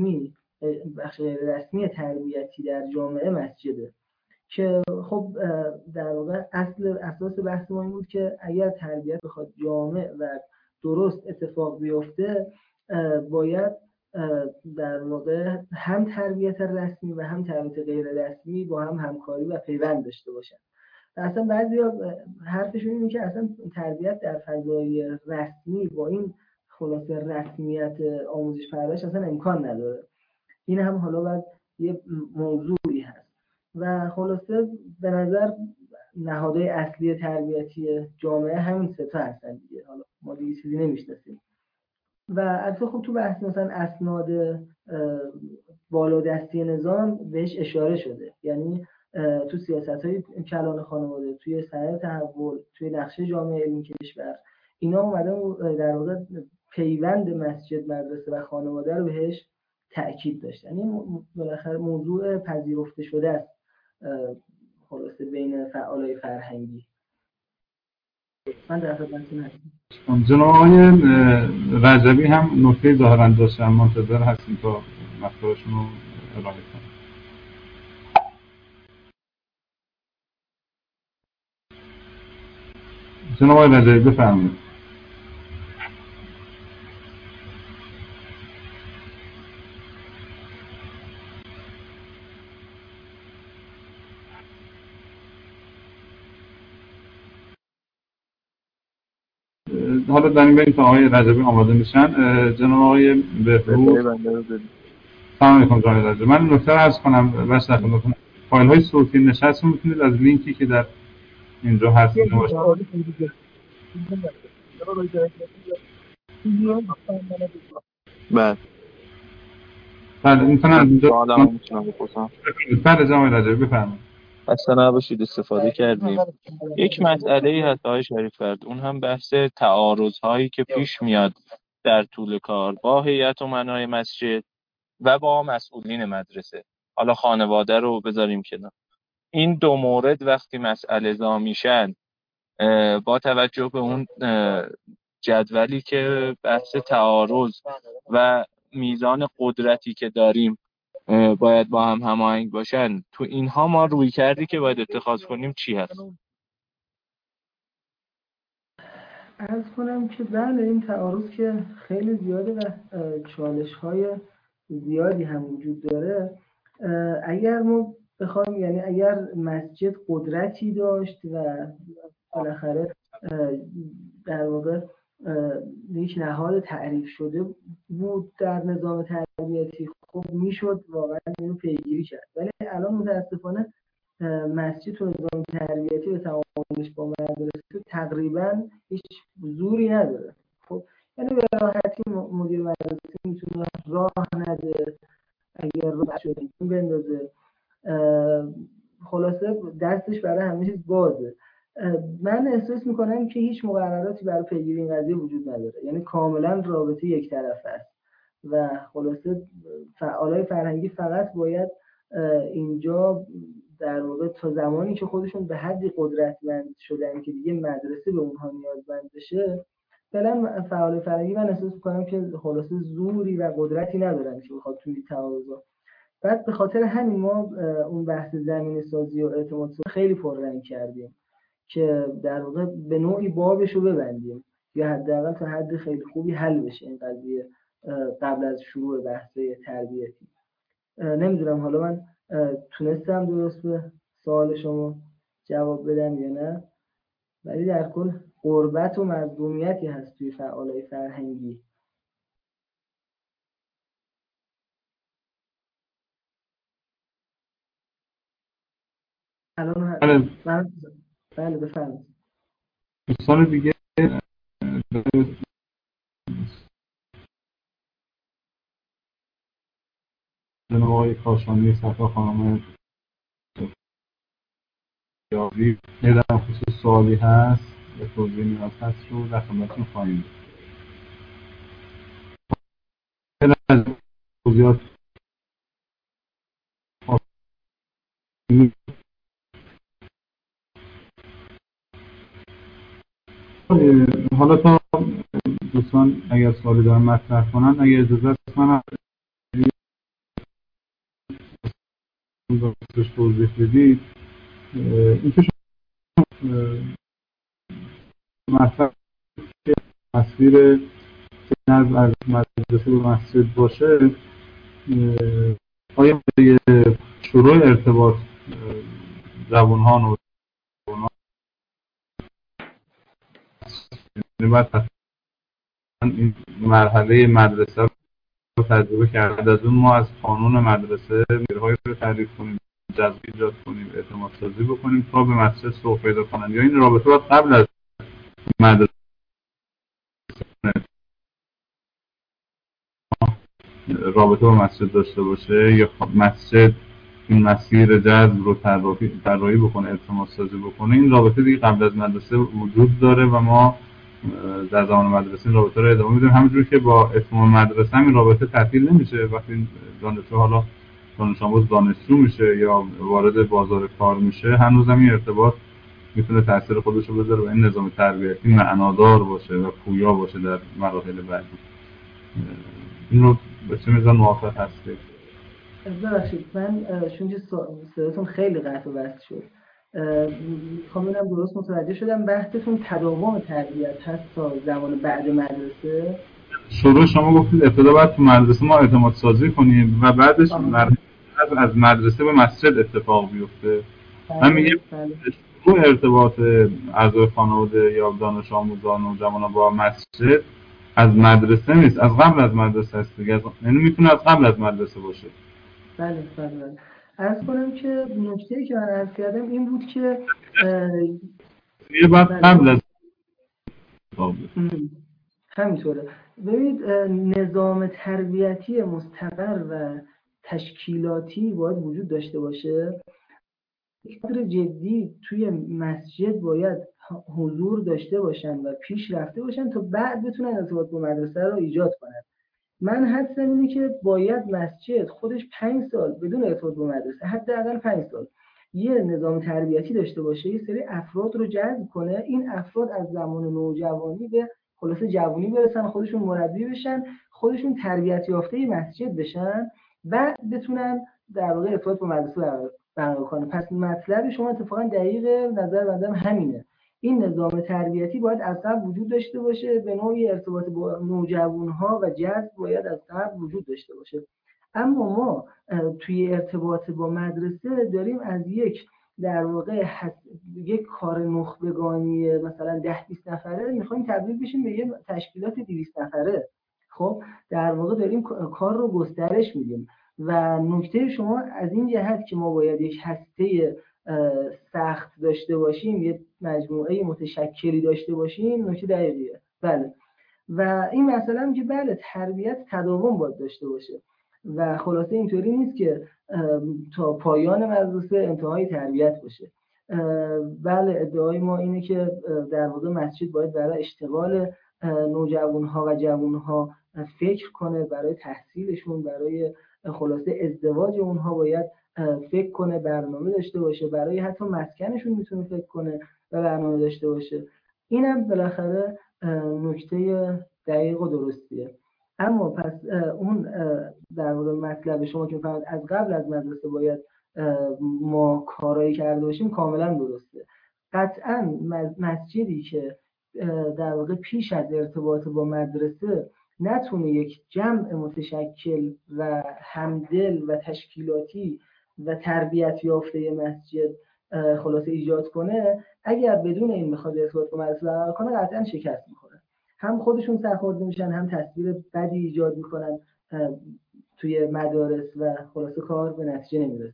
رسمی تربیتی در جامعه مسجده، که خب در واقع اساس بحث ما این بود که اگر تربیت بخواد جامع و درست اتفاق بیفته، باید در واقع هم تربیت رسمی و هم تربیت غیر رسمی با هم همکاری و پیوند داشته باشن. اصلا بعضیا حرفشون اینه که اصلا تربیت در فضای رسمی با این خلاصه رسمیت آموزش پرورش اصلا امکان نداره. این هم حالا باید یه موضوعی هست و خلاصه به نظر نهادهای اصلی تربیتی جامعه همین سه تا هستن دیگه. حالا ما دیگه چیزی نمیشناسیم. و البته خب تو بحث مثلا اسناد بالادستی نظام بهش اشاره شده، یعنی تو سیاست‌های کلان خانواده، توی سند تحول، توی نقشه جامعه علمی کشور، اینا اومدن در واقع پیوند مسجد، مدرسه و خانواده رو بهش تأکید داشتن. یعنی بالاخره موضوع پذیرفته شده است خلاصه بین فعالای فرهنگی. من در خدمتتون هستم. جناب آقای رجبی هم نکته ظاهرا داشتن، منتظر هستیم تا مطلبشون رو ارائه کنیم. جناب آقای رجبی بفرمایید. حالا در این بین تا آقای رجبی آماده میشن، جناب آقای بهروز. سلام علیکم جناب رجبی. من نکته عرض کنم بس بکنم. فایل های صوتی نشست رو میتونید از لینکی که در اینجا هست بله میتونم از اینجا بله جناب رجبی بفرمایید. اصلا نباشید استفاده کردیم. یک مسئله هست آقای شریف‌فرد، اون هم بحث تعارض‌هایی که پیش میاد در طول کار با هیئت امنای مسجد و با مسئولین مدرسه. حالا خانواده رو بذاریم کنار. این دو مورد وقتی مسئله میشن با توجه به اون جدولی که بحث تعارض و میزان قدرتی که داریم باید با هم هماهنگ باشن، تو اینها ما روی کردی که باید اتخاذ کنیم چی هست؟ عرض کنم که بله این تعارض که خیلی زیاده و چالش‌های زیادی هم وجود داره. اگر ما بخوایم، یعنی اگر مسجد قدرتی داشت و بالاخره در واقع یک نهاد تعریف شده بود در نظام تربیتی، خب میشد واقعا اینو پیگیری کرد. ولی الان متاسفانه مسجد تو نظام تربیتی به تعاملش با مدرسه تقریبا هیچ زوری نداره. خب یعنی به راحتی مدیر مدرسه میتونه راه نده، اگر راه شده بندازه، خلاصه دستش برای همه چیز بازه. من احساس میکنم که هیچ مقرراتی برای پیگیری این قضیه وجود نداره، یعنی کاملا رابطه یک طرفه است و خلاصه فعالای فرهنگی فقط باید اینجا در واقع تا زمانی که خودشون به حدی قدرتمند شدن که دیگه مدرسه به اونها نیازمند بشه، فعلا فعالای فرهنگی من احساس میکنم که خلاصه زوری و قدرتی ندارن که بخواد توی تعارضا. بعد به خاطر همین ما اون بحث زمینه سازی و اعتماد سازی خیلی پررنگ کردیم که در واقع به نوعی بابش رو ببندیم یا حداقل تا حد خیلی خوبی حل بشه این قضیه قبل از شروع بحث تربیتی. نمیدونم حالا من تونستم درست به سوال شما جواب بدم یا نه، ولی در کل غربت و مظلومیتی هست توی فعالای فرهنگی. الان بله بفرمایید. دوستان دیگه جناب آقای کاشانی، صفا خانم یاوی، در خصوص سوالی هست یا توضیح نیاز هست رو در خدمتتون خواهیم بود. توضیحات حالا تا دوستان اگر سوالی دارن مطرح کنن، اگر اجازه است من توضیح بدید. این که مطرح که تصویر نظم از مدرسه به مسجد باشه، آیا شروع ارتباط جوانان و بعد این مرحله مدرسه رو تجربه کرد، از اون ما از قانون مدرسه میرهایی رو تعریف کنیم، جذب ایجاد کنیم، اعتماد سازی بکنیم تا به مسجد سوق پیدا کنن، یا این رابطه باید قبل از مدرسه رابطه با مسجد داشته باشه، یا مسجد این مسیر جذب رو طراحی بکنه، اعتماد سازی بکنه. این رابطه دیگه قبل از مدرسه وجود داره و ما در زمان مدرسه این رابطه رو ادامه میدیم. همونجوری که با اتمام مدرسه هم این رابطه تعطیل نمیشه. وقتی دانشجو حالا دانش آموز دانشجو میشه یا وارد بازار کار میشه، هنوزم این ارتباط میتونه تاثیر خودش رو بذاره و این نظام تربیتی معنادار باشه و پویا باشه در مراحل بعدی. این رو به چه میزان موافق هستید؟ ببخشید من چون صداتون خیلی قطع و وصل شد، میخوام درست متوجه شدم بحثتون تداوم تربیت هست تا زمان بعد مدرسه؟ شروع شما گفتید ابتدا باید تو مدرسه ما اعتماد سازی کنیم و بعدش از مدرسه به مسجد اتفاق بیفته. من میگم ارتباط اعضای خانواده یا دانش آموزان و نوجوانان با مسجد از مدرسه نیست، از قبل از مدرسه است دیگه، یعنی میتونه از قبل از مدرسه باشه. بله. عرض کنم که نکته‌ای که من عرض کردم این بود که یه بعد قبل از همینطوره. ببینید نظام تربیتی مستقر و تشکیلاتی باید وجود داشته باشه. قدر جدی توی مسجد باید حضور داشته باشن و پیش رفته باشن تا بعد بتونن ارتباط با مدرسه رو ایجاد کنن. من حدسم اینه که باید مسجد خودش 5 سال بدون ارتباط با مدرسه، حداقل 5 سال، یه نظام تربیتی داشته باشه، یه سری افراد رو جذب کنه. این افراد از زمان نوجوانی به خلاصه جوانی برسن، خودشون مربی بشن، خودشون تربیت یافته مسجد بشن، بعد بتونن در واقع ارتباط با مدرسه برقرار کنن. پس مطلب شما اتفاقا دقیق نظر بندم همینه. این نظام تربیتی باید از قبل وجود داشته باشه، به نوعی ارتباط با نوجوانها و جذب باید از قبل وجود داشته باشه. اما ما توی ارتباط با مدرسه داریم از یک در واقع یک کار نخبگانی مثلا 10-20 نفره میخوایم تبدیل بشیم به یه تشکیلات 200 نفره. خب در واقع داریم کار رو گسترش میدیم و نکته شما از این جهت که ما باید یک هسته سخت داشته باشیم، یه مجموعه متشکلی داشته باشیم، نکته دقیقیه. بله. و این مسئله هم که بله تربیت تداوم باید داشته باشه و خلاصه اینطوری نیست که تا پایان مدرسه انتهای تربیت باشه. بله ادعای ما اینه که در واقع مسجد باید برای اشتغال نوجوانها و جوانها فکر کنه، برای تحصیلشون، برای خلاصه ازدواج اونها باید فکر کنه، برنامه داشته باشه، برای حتی مسکنشون میتونه فکر کنه و برنامه داشته باشه. اینم بالاخره نکته دقیق و درستیه. اما پس اون در واقع مطلب شما که فقط از قبل از مدرسه باید ما کارایی کرده باشیم کاملا درسته. قطعا مسجدی که در واقع پیش از ارتباط با مدرسه نتونه یک جمع متشکل و همدل و تشکیلاتی و تربیت یافته مسجد خلاصه ایجاد کنه، اگر بدون این بخواد ارتباط با مدرسه برقرار کنه قطعا شکست میخوره. هم خودشون سرخورده میشن، هم تصویر بدی ایجاد میکنن توی مدارس و خلاصه کار به نتیجه نمیرسه.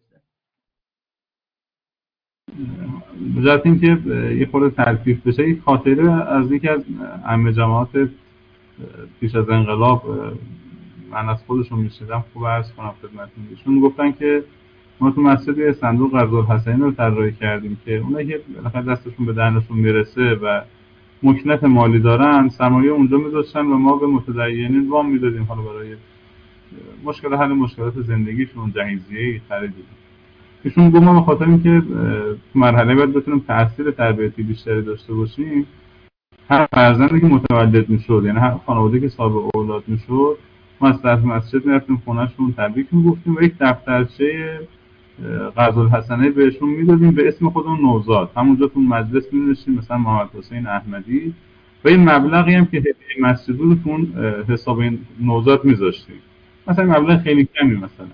بجات این که یه خورده تلفیق بشه، یک خاطره از یکی از عمه جماعات پیش از انقلاب من از خودشون میشنیدم، خوب عرض کنم خدمتتون. ایشون گفتن که ما تو مسجد یه صندوق قرض‌الحسنین رو طراحی کردیم که اونایی که بالاخره دستشون به دهنشون میرسه و مکنت مالی دارن سرمایه اونجا میذاشتن و ما به متدینین وام میدادیم، حالا برای حل مشکلات زندگیشون جهیزیه‌ای خریدیم. ایشون گفت ما به خاطر اینکه تو مرحله بعد بتونیم تأثیر تربیتی بیشتری داشته باشیم، هر فرزندی که متولد میشد، یعنی هر خانواده که صاحب اولاد میشد، ما از طرف مسجد میرفتیم خونهشون تبریک میگفتیم و یک دفترچه قرض‌الحسنه بهشون میدادیم به اسم خودمون نوزاد. همونجا تو مجلس می‌نشستیم مثلا محمد حسین احمدی و این مبلغی هم که هدیه مسجد رو تو حساب این نوزاد میذاشتیم، مثلا مبلغ خیلی کمی، مثلا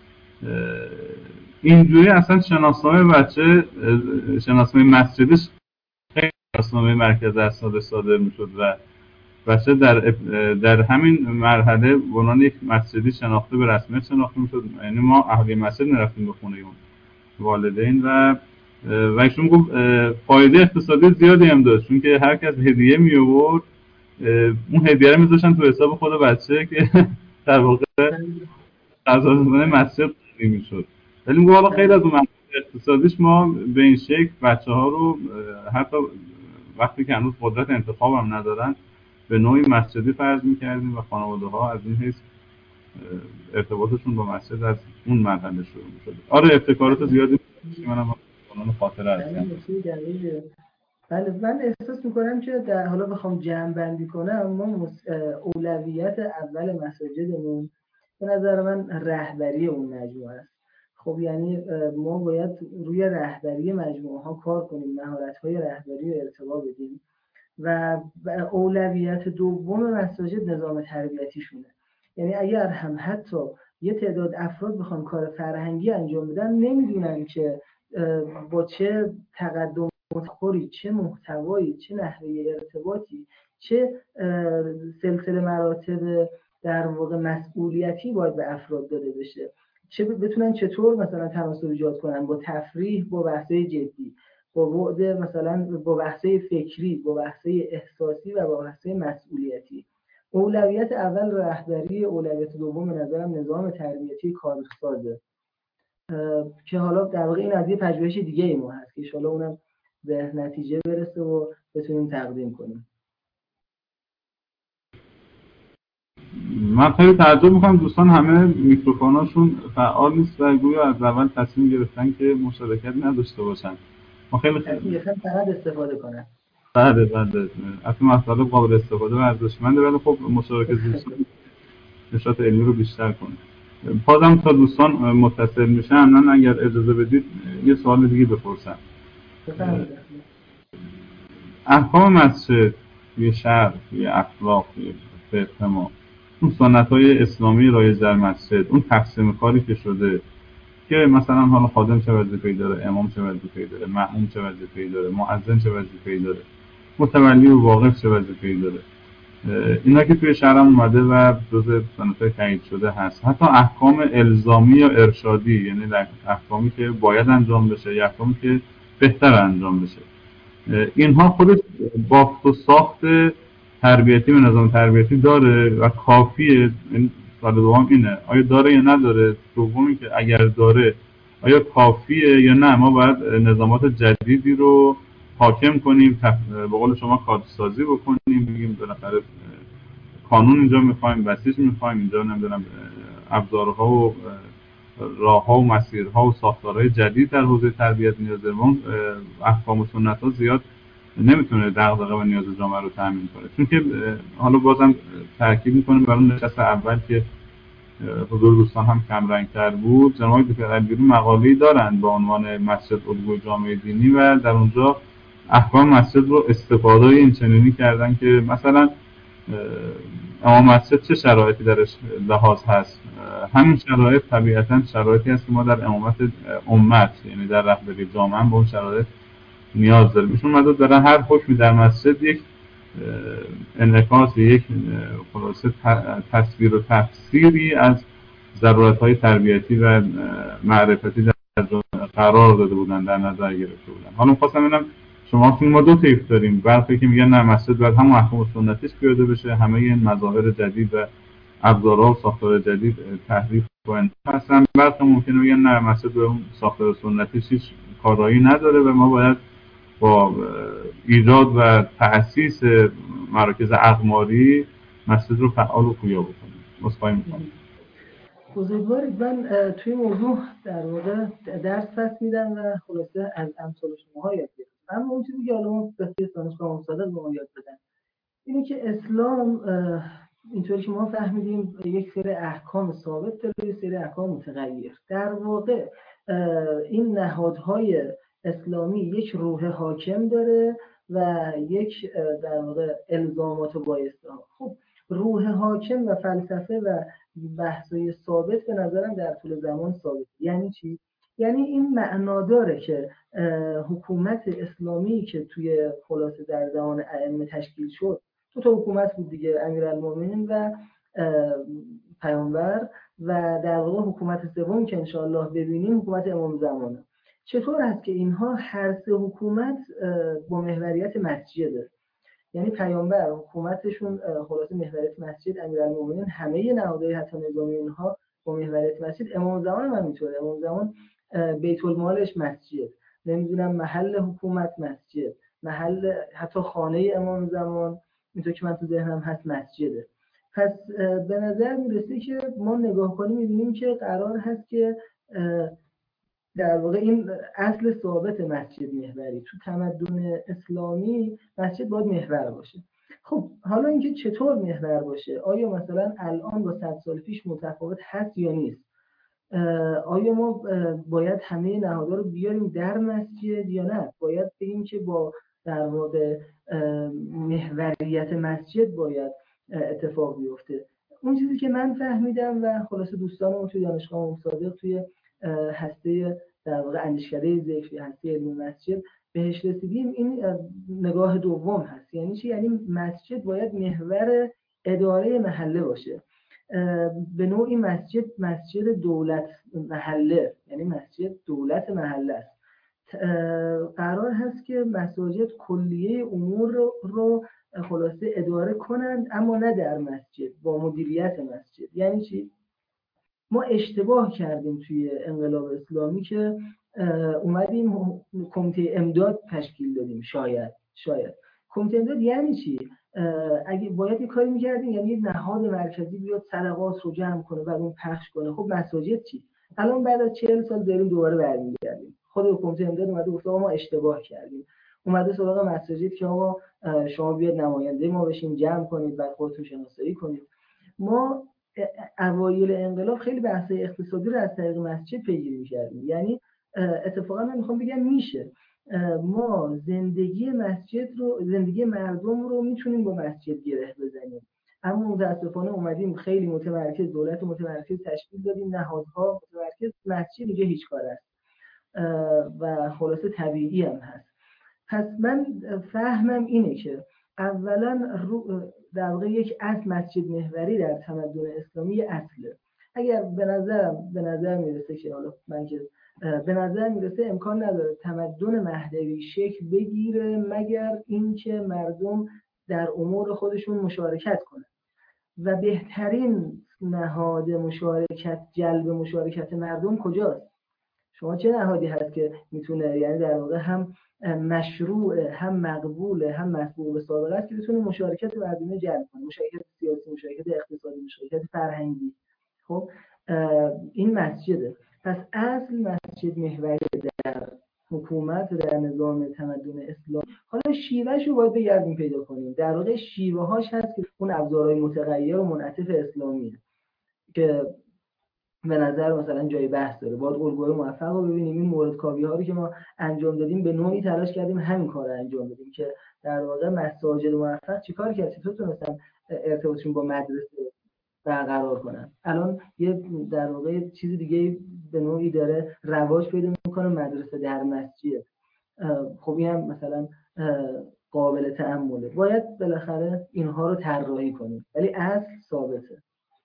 اینجوری اصلا شناسنامه بچه، شناسنامه مسجدش خیلی شناسنامه مرکز ارشاد صادر میشد و بچه در همین مرحله به عنوان یک مسجدی شناخته به رسمیت شناخته میشد. یعنی ما اهل مسجد میرفتیم به خونه اون والدین و ایشون گفت فایده اقتصادی زیادی هم داشت، چون که هر کس هدیه می آورد اون هدیه رو میذاشتن تو حساب خود بچه که در واقع قرض‌الحسنه مسجد قضیه میشد. ولی میگه حالا خیلی از اون اقتصادیش ما به این شکل بچه‌ها رو حتی وقتی که هنوز قدرت انتخاب هم ندارن به نوعی مسجدی فرض می‌کردیم و خانواده‌ها از این حیث ارتباطشون با مسجد از اون مرحله شروع می‌شد. آره ابتکارات زیادی منم اون خاطره هستم. بله من احساس می‌کنم که در حالا بخوام جمع‌بندی کنم، ما اولویت اول مساجدمون به نظر من رهبری اون مجموعه است. خب یعنی ما باید روی رهبری مجموعه ها کار کنیم، مهارت‌های رهبری رو ارتقا بدیم و اولویت دوم مساجد نظام تربیتیشونه. یعنی اگر هم حتی یه تعداد افراد بخوان کار فرهنگی انجام بدن، نمیدونن که با چه تقدم متخوری، چه محتوایی، چه نحوه ارتباطی، چه سلسله مراتب در واقع مسئولیتی باید به افراد داده بشه، چه بتونن چطور مثلا تناسب ایجاد کنن با تفریح، با بحث‌های جدی، با بعد مثلا با بحث‌های فکری، با بحث‌های احساسی و با بحث‌های مسئولیتی. اولویت اول رهبری، اولویت دوم به نظرم نظام تربیتی کارسازه که حالا در واقع این از یه پژوهش دیگه ای ما هست که ان شاءالله اونم به نتیجه برسه و بتونیم تقدیم کنیم. من خیلی تعجب میکنم دوستان همه میکروفوناشون فعال نیست و گویا از اول تصمیم گرفتن که مشارکت نداشته باشن. ما خیلی فقط استفاده کنن. بله اصلا مسئله قابل استفاده و ارزشمنده، ولی خب مشارکت دوستان نشاط علمی رو بیشتر کنه. بازم تا دوستان متصل میشن، من اگر اجازه بدید یه سوال دیگه بپرسم. احکام مسجد توی شرع، توی اخلاق، توی فقه ما، اون سنت‌های اسلامی رایج در مسجد، اون تقسیم کاری که شده که مثلا حالا خادم چه وظیفه‌ای داره، امام چه وظیفه‌ای داره، مأموم چه وظیفه‌ای داره، مؤذن چه وظیفه‌ای داره، متولی و واقف چه وظیفه‌ای داره، اینا که توی شرع اومده و جزء سنت‌های تایید شده هست. حتی احکام الزامی یا ارشادی، یعنی احکامی که باید انجام بشه یا احکامی که بهتر انجام بشه، اینها خودش بافت و ساخت تربیتی و نظام تربیتی داره و کافیه؟ این سوال دوم اینه، آیا داره یا نداره؟ دومی که اگر داره آیا کافیه یا نه ما باید نظامات جدیدی رو حاکم کنیم، به قول شما کادسازی بکنیم، بگیم بالاخره قانون اینجا میخوایم، بسیج میخوایم، اینجا نمیدونم ابزارها و راهها و مسیرها و ساختارهای جدید در حوزه تربیت نیاز داره. احکام و سنت‌ها زیاد نمیتونه دغدغه و نیاز جامعه رو تامین کنه، چون که حالا بازم تاکید میکنم برای نشست اول که حضور دوستان هم کم رنگ‌تر بود، جناب دکتر علیبیری مقاله‌ای دارن با عنوان مسجد الگوی جامعه دینی و در اونجا احکام مسجد رو استفاده این چنینی کردن که مثلا امام مسجد چه شرایطی درش لحاظ هست. همین شرایط طبیعتاً شرایطی هست که ما در امامت امت، یعنی در رهبری جامعه به اون شرایط نیاز داریم. ایشون مدد داره هر حکمی در مسجد یک انعکاس، یک خلاصه تصویر و تفسیری از ضرورت‌های تربیتی و معرفتی در جامعه قرار داده بودن، در نظر گرفته بودن. حالا می‌خواستم ببینم شما ما دو طیف داریم، برخی که میگن نه مسجد باید همون احکام سنتیش پیاده بشه، همه این مظاهر جدید و ابزارها و ساختار جدید تحریف کنن، مثلا برخی ممکنه بگن نه مسجد به اون ساختار سنتیش هیچ کارایی نداره و ما باید با ایجاد و تأسیس مراکز اقماری مسجد رو فعال و پویا بکنیم. مصاحبه می‌کنم. بزرگوارید، من توی موضوع در واقع درس پس میدم و خلاصه از امثال شماها یاد گرفتم. اما اون چیزی که حالا ما به دانشگاه مصادق به ما یاد بدن اینه که اسلام اینطوری که ما فهمیدیم یک سری احکام ثابت داره، یک سری احکام متغیر. در واقع این نهادهای اسلامی یک روح حاکم داره و یک در واقع الزامات و بایسته ها. خب روح حاکم و فلسفه و بحث‌های ثابت به نظرم در طول زمان ثابت. یعنی چی؟ یعنی این معنا داره که حکومت اسلامی که توی خلاصه در زمان ائمه تشکیل شد، دو تا حکومت بود دیگه، امیرالمومنین و پیامبر، و در واقع حکومت سوم که انشاءالله ببینیم حکومت امام زمانه. چطور است که اینها هر سه حکومت با محوریت مسجده؟ یعنی پیامبر حکومتشون خلاصه محوریت مسجد، امیرالمومنین همه نهادهای حتی نظامی اینها با محوریت مسجد، امام زمان هم اینطوره. امام زمان بیت المالش مسجد، نمیدونم محل حکومت مسجد، محل حتی خانه امام زمان اینطور که من تو ذهنم هست مسجده. پس به نظر میرسه که ما نگاه کنیم میبینیم که قرار هست که در واقع این اصل ثابت مسجد محوری تو تمدن اسلامی مسجد باید محور باشه. خب حالا اینکه چطور محور باشه، آیا مثلا الان با 100 سال پیش متفاوت هست یا نیست؟ آیا ما باید همه نهادها رو بیاریم در مسجد یا نه؟ باید بگیم که با در واقع محوریت مسجد باید اتفاق بیفته. اون چیزی که من فهمیدم و خلاصه دوستانم توی دانشگاه مصادق توی هسته در واقع اندیشکده ذکر، هسته علم مسجد بهش رسیدیم این نگاه دوم هست. یعنی چی؟ یعنی مسجد باید محور اداره محله باشه. به نوعی مسجد دولت محله، یعنی مسجد دولت محله است. قرار هست که مساجد کلیه امور رو خلاصه اداره کنند، اما نه در مسجد، با مدیریت مسجد. یعنی چی؟ ما اشتباه کردیم توی انقلاب اسلامی که اومدیم کمیته امداد تشکیل دادیم. شاید کمیته امداد یعنی چی؟ اگه باید یه کاری می‌کردیم، یعنی یه نهاد مرکزی بیاد صدقات رو جمع کنه بعد اون پخش کنه. خب مساجد چی؟ الان بعد از 40 سال داریم دوباره برمیگردیم. خود کمیته امداد اومده گفت ما اشتباه کردیم، اومده سراغ مساجد که آقا شما بیاد نماینده ما بشین، جمع کنید، بعد خودتون شناسایی کنید. ما اوایل انقلاب خیلی بحث‌های اقتصادی رو از طریق مسجد پیگیری می‌کردیم. یعنی اتفاقا من میخوام بگم میشه ما زندگی مردم رو میتونیم با مسجد گره بزنیم، اما متاسفانه اومدیم خیلی متمرکز، دولت متمرکز تشکیل دادیم، نهادها متمرکز، مسجد اینجا هیچ کار است و خلاصه طبیعی هم هست. پس من فهمم اینه که اولا در واقع یک اصل مسجد محوری در تمدن اسلامی اصله. اگر به نظر میرسه که حالا من که به نظر میرسه امکان نداره تمدن مهدوی شکل بگیره مگر اینکه مردم در امور خودشون مشارکت کنن و بهترین نهاد مشارکت، جلب مشارکت مردم کجاست؟ شما چه نهادی هست که میتونه، یعنی در واقع هم مشروع، هم مقبول، هم مسبوق به سابقه است که بتونه مشارکت مردم جلب کنه، مشارکت سیاسی، مشارکت اقتصادی، مشارکت فرهنگی. خب این مسجده. پس اصل مسجد محوری در حکومت، در نظام تمدن اسلام. حالا شیوهش رو باید بگردیم پیدا کنیم. در واقع شیوه هاش هست که اون ابزارهای متغیر و منعطف اسلامیه که به نظر مثلا جای بحث داره. باید الگوهای موفق رو ببینیم. این مورد کاوی ها رو که ما انجام دادیم به نوعی تلاش کردیم همین کار رو انجام بدیم که در واقع مساجد موفق چیکار کرد؟ چطور تونستن ارتباطشون با مدرسه برقرار کنن؟ الان یه در واقع چیز دیگه به نوعی داره رواج پیدا میکنه، مدرسه در مسجد. خب این هم مثلا قابل تأمله. باید بالاخره اینها رو طراحی کنیم، ولی اصل ثابته.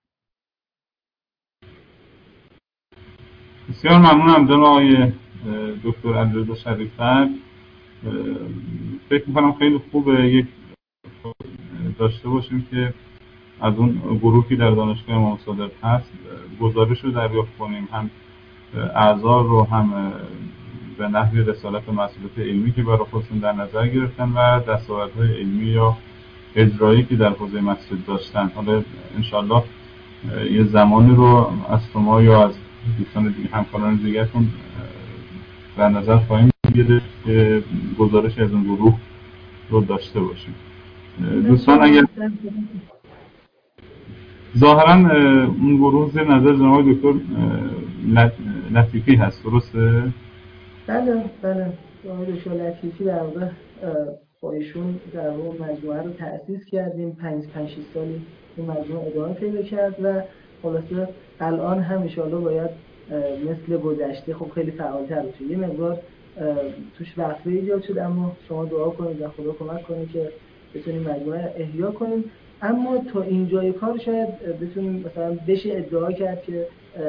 بسیار ممنونم جناب آقای دکتر علیرضا شریف‌فرد. فکر می‌کنم خیلی خوبه یک داشته باشیم که از اون گروهی در دانشگاه امام صادق هست گزارش رو دریافت کنیم، هم اعضا رو، هم به نحوی رسالت و مسئولیت علمی که برای خودشون در نظر گرفتن و دستاوردهای علمی یا اجرایی که در حوزه مسجد داشتن. حالا انشالله یه زمانی رو از شما یا از دوستان دیگه، همکاران دیگه‌تون در نظر خواهیم گرفت که گزارش از اون گروه رو داشته باشیم. دوستان اگر ظاهراً اون گروه زیر نظر جناب دکتر لطیفی هست، درسته؟ بله جناب دکتر لطیفی در واقع با ایشون در واقع مجموعه رو تأسیس کردیم. 5-6 سالی این مجموعه ادامه پیدا کرد و خلاصه الان هم ان شاءالله باید مثل گذشته خب خیلی فعال‌تر بشه. یه مقدار توش وقفه ایجاد شد، اما شما دعا کنید و خدا کمک کنه که بتونیم مجموعه احیا کنیم. اما تا اینجای کار شاید بتونیم مثلا بشه ادعا کرد که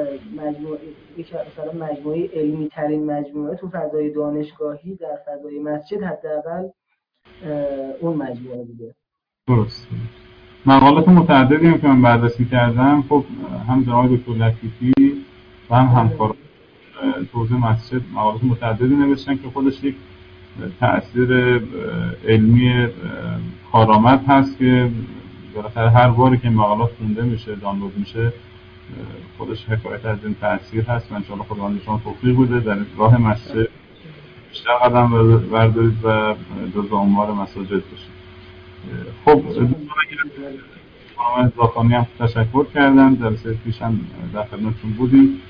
مجموعه علمی ترین مجموعه تو فضای دانشگاهی در فضای مسجد حداقل اون مجموعه بوده. درست. مقالات متعددی هم که من بررسی کردم، خب هم جناب دکتر لطیفی و هم همکاران توزیع مسجد مقالات متعددی نوشتن که خودش یک تأثیر علمی کارآمد هست که بالاخره هر باری که مقالات خونده میشه، دانلود میشه، خودش حکایت از این تأثیر هست. ان شاءالله خداوند شما توفیق بده در راه مسجد بیشتر قدم بردارید و جزو اعمار مساجد بشید. خب دوستان خانم زاخانی هم تشکر کردن، جلسه پیش هم در خدمتتون بودیم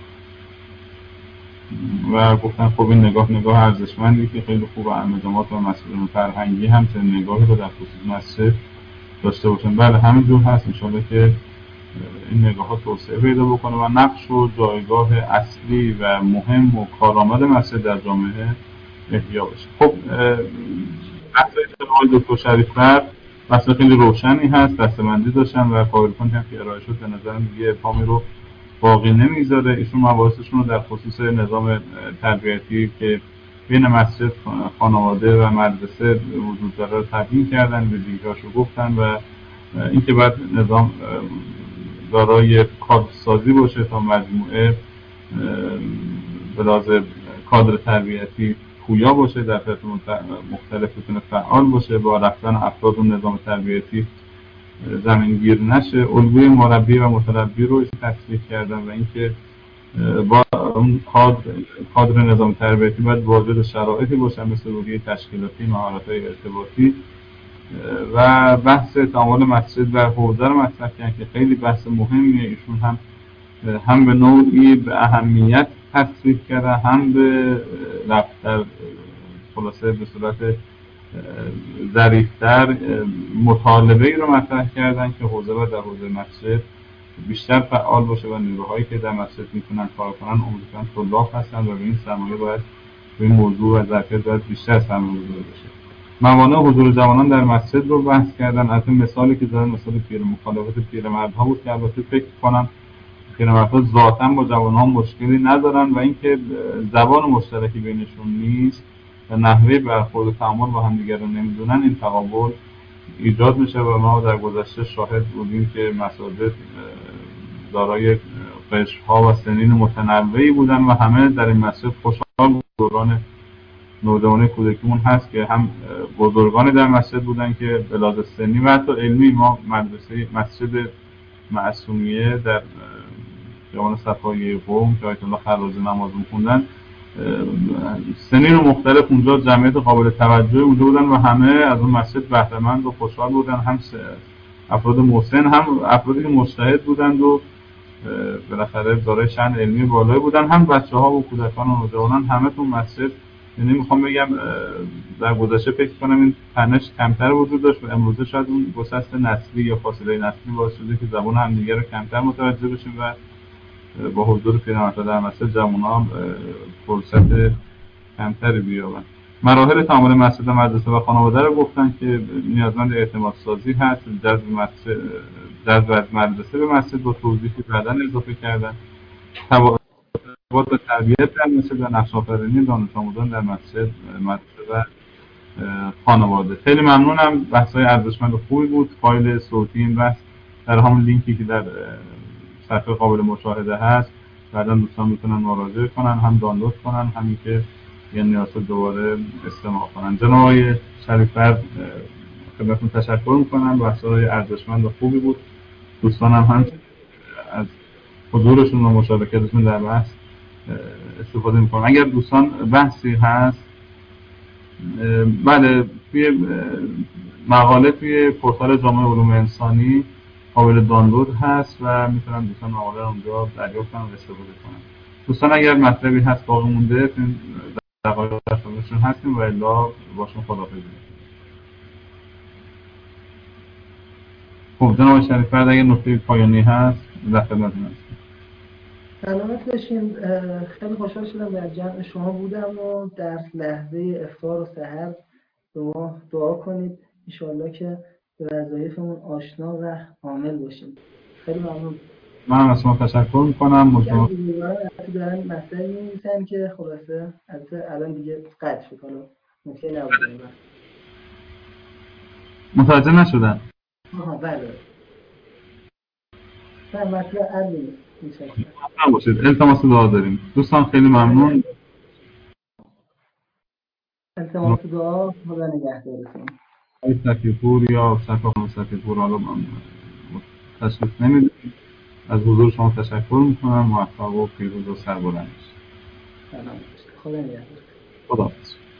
و گفتن خب این نگاه ارزشمندی که خیلی خوبه، نظامات و مسئولین فرهنگی هم چنین نگاهی رو در خصوص مسجد داشته باشن. بله همینجور هست، انشاءالله که این نگاه ها توسعه پیدا بکنه و نقش و جایگاه اصلی و مهم و کارآمد مسجد در جامعه احیا بشه. خب بحثایی که آقای دکتر شریف‌فر بحث خیلی روشنی هست، دسته‌بندی داشتن و پاورپوینت هم که ارائه شد به نظرم دیگه ابهامی رو باقی نمیذاره. ایشون مباحثشون رو در خصوص نظام تربیتی که بین مسجد، خانواده و مدرسه وجود داره رو تبیین کردن، ویژگی‌هاشو گفتن و اینکه باید نظام دارای کادرسازی باشه تا مجموعه به لحاظ کادر تربیتی پویا باشه، در سطح مختلف بتونه فعال باشه، با رفتن افراد و نظام تربیتی زمینگیر نشه. الگوی مربی و متربی رو تصریح کردن و اینکه با اون کادر نظام تربیتی باید واجد شرایطی باشن مثل روحیه تشکیلاتی، مهارت‌های ارتباطی و بحث تعامل مسجد و حوزه رو مطرح کردن که خیلی بحث مهمیه. ایشون هم به نوعی به اهمیت تصریح کرده، هم به رفتار خلاصه به صورت ظریف‌تر مطالبه‌ای رو مطرح کردن که حوزه و در حوزه مسجد بیشتر فعال باشه و نیروهایی که در مسجد میتونن کار کنن عمدتاً طلاب هستن و به این سرمایه باید به این موضوع و ظرفیت باید بیشتر سرمایه‌گذاری بشه. موانع حضور جوانان در مسجد رو بحث کردن. از این مثالی که دارن مثال مخالفت پیرمردها بود که البته فکر کنم پیرمردها ذاتاً با جوانان مشکلی ندارن و اینکه زبان مشترکی بینشون نیست و نحوه برخورد و تعامل با همدیگر رو نمیدونن، این تقابل ایجاد میشه و ما در گذشته شاهد بودیم که مساجد دارای قشرها و سنین متنوعی بودن و همه در این مسجد خوشحال دوران نوجوانی کودکیمون هست که هم بزرگانی در مسجد بودن که به لحاظ سنی و حتی علمی ما مسجد معصومیه در خیابان صفای قم که آیت الله خرازی نماز می‌خوندن، سنین مختلف اونجا جمعیت قابل توجهی اونجا بودن و همه از اون مسجد بهره‌مند و خوشحال بودن، هم افراد مسن هم افرادی که مجتهد بودند و بالاخره دارای شأن علمی بالایی بودن، هم بچه‌ها و کودکان و نوجوانان همه تو مسجد. یعنی میخوام بگم در گذشته فکر کنم این تنش کمتر وجود داشت و امروزه شاید اون گسست نسلی یا فاصله نسلی باعث شده که زبان همدیگه رو کمتر متوجه بشیم و با حضور پیرمردها در مسجد جوانان فرصت کمتری بیابن. مراحل تعامل مسجد و مدرسه و خانواده رو گفتن که نیازمند اعتماد سازی هست، جذب از مدرسه به مسجد با توضیحی که بعداً اضافه کردن، تبادل تربیت در مسجد و نقش آفرینی دانش آموزان در مسجد، مدرسه و خانواده. خیلی ممنونم، بحث‌های ارزشمند و خوبی بود. فایل صوتی این بحث در همون لینکی که در صفحه قابل مشاهده هست بعداً دوستان میتونن مراجعه کنن، هم دانلود کنن، همین که یه نیاز دوباره استماع کنن. جناب آقای شریف‌فر خدمتتون تشکر میکنم، بحث‌های ارزشمند و خوبی بود. دوستانم هم از حضورشون و مشارکتشون در بحث استفاده میکنم. اگر دوستان بحثی هست، بله، توی مقاله توی پورتال جامعه علوم انسانی قابل دانلود هست و میتونن دوستان مقاله رو اونجا دریافت کنن و استفاده کنن. دوستان اگر مطلبی هست باقی مونده در دقایق خدمتشون هستیم و الا باشون خداحافظی. خب جناب شریف‌فر اگر نکته پایانی هست در خدمتتون هستم. سلامت باشین. خیلی خوشحال شدم در جمع شما بودم و در لحظه افطار و سحر به ما دعا کنید انشاءالله که به وظایفمون آشنا و عامل باشیم. خیلی ممنون. من از شما تشکر میکنم. مطمئنم دارن مسئله می‌نویسن که خلاصه البته الان دیگه قطع شد، حالا نکته نبوده. متوجه نشدن. بله. نه مطلب علی نباشید. التماس دعا داریم. دوستان خیلی ممنون. التماس دعا، خدا نگهدارتون. آقای سفیپور یا سفاقان سفیپور، حالا تشریف نمیدونیم. از حضور شما تشکر میکنم. موفق و پیروز و سربلند باشید. خدا نگهدار. خدا حافظ.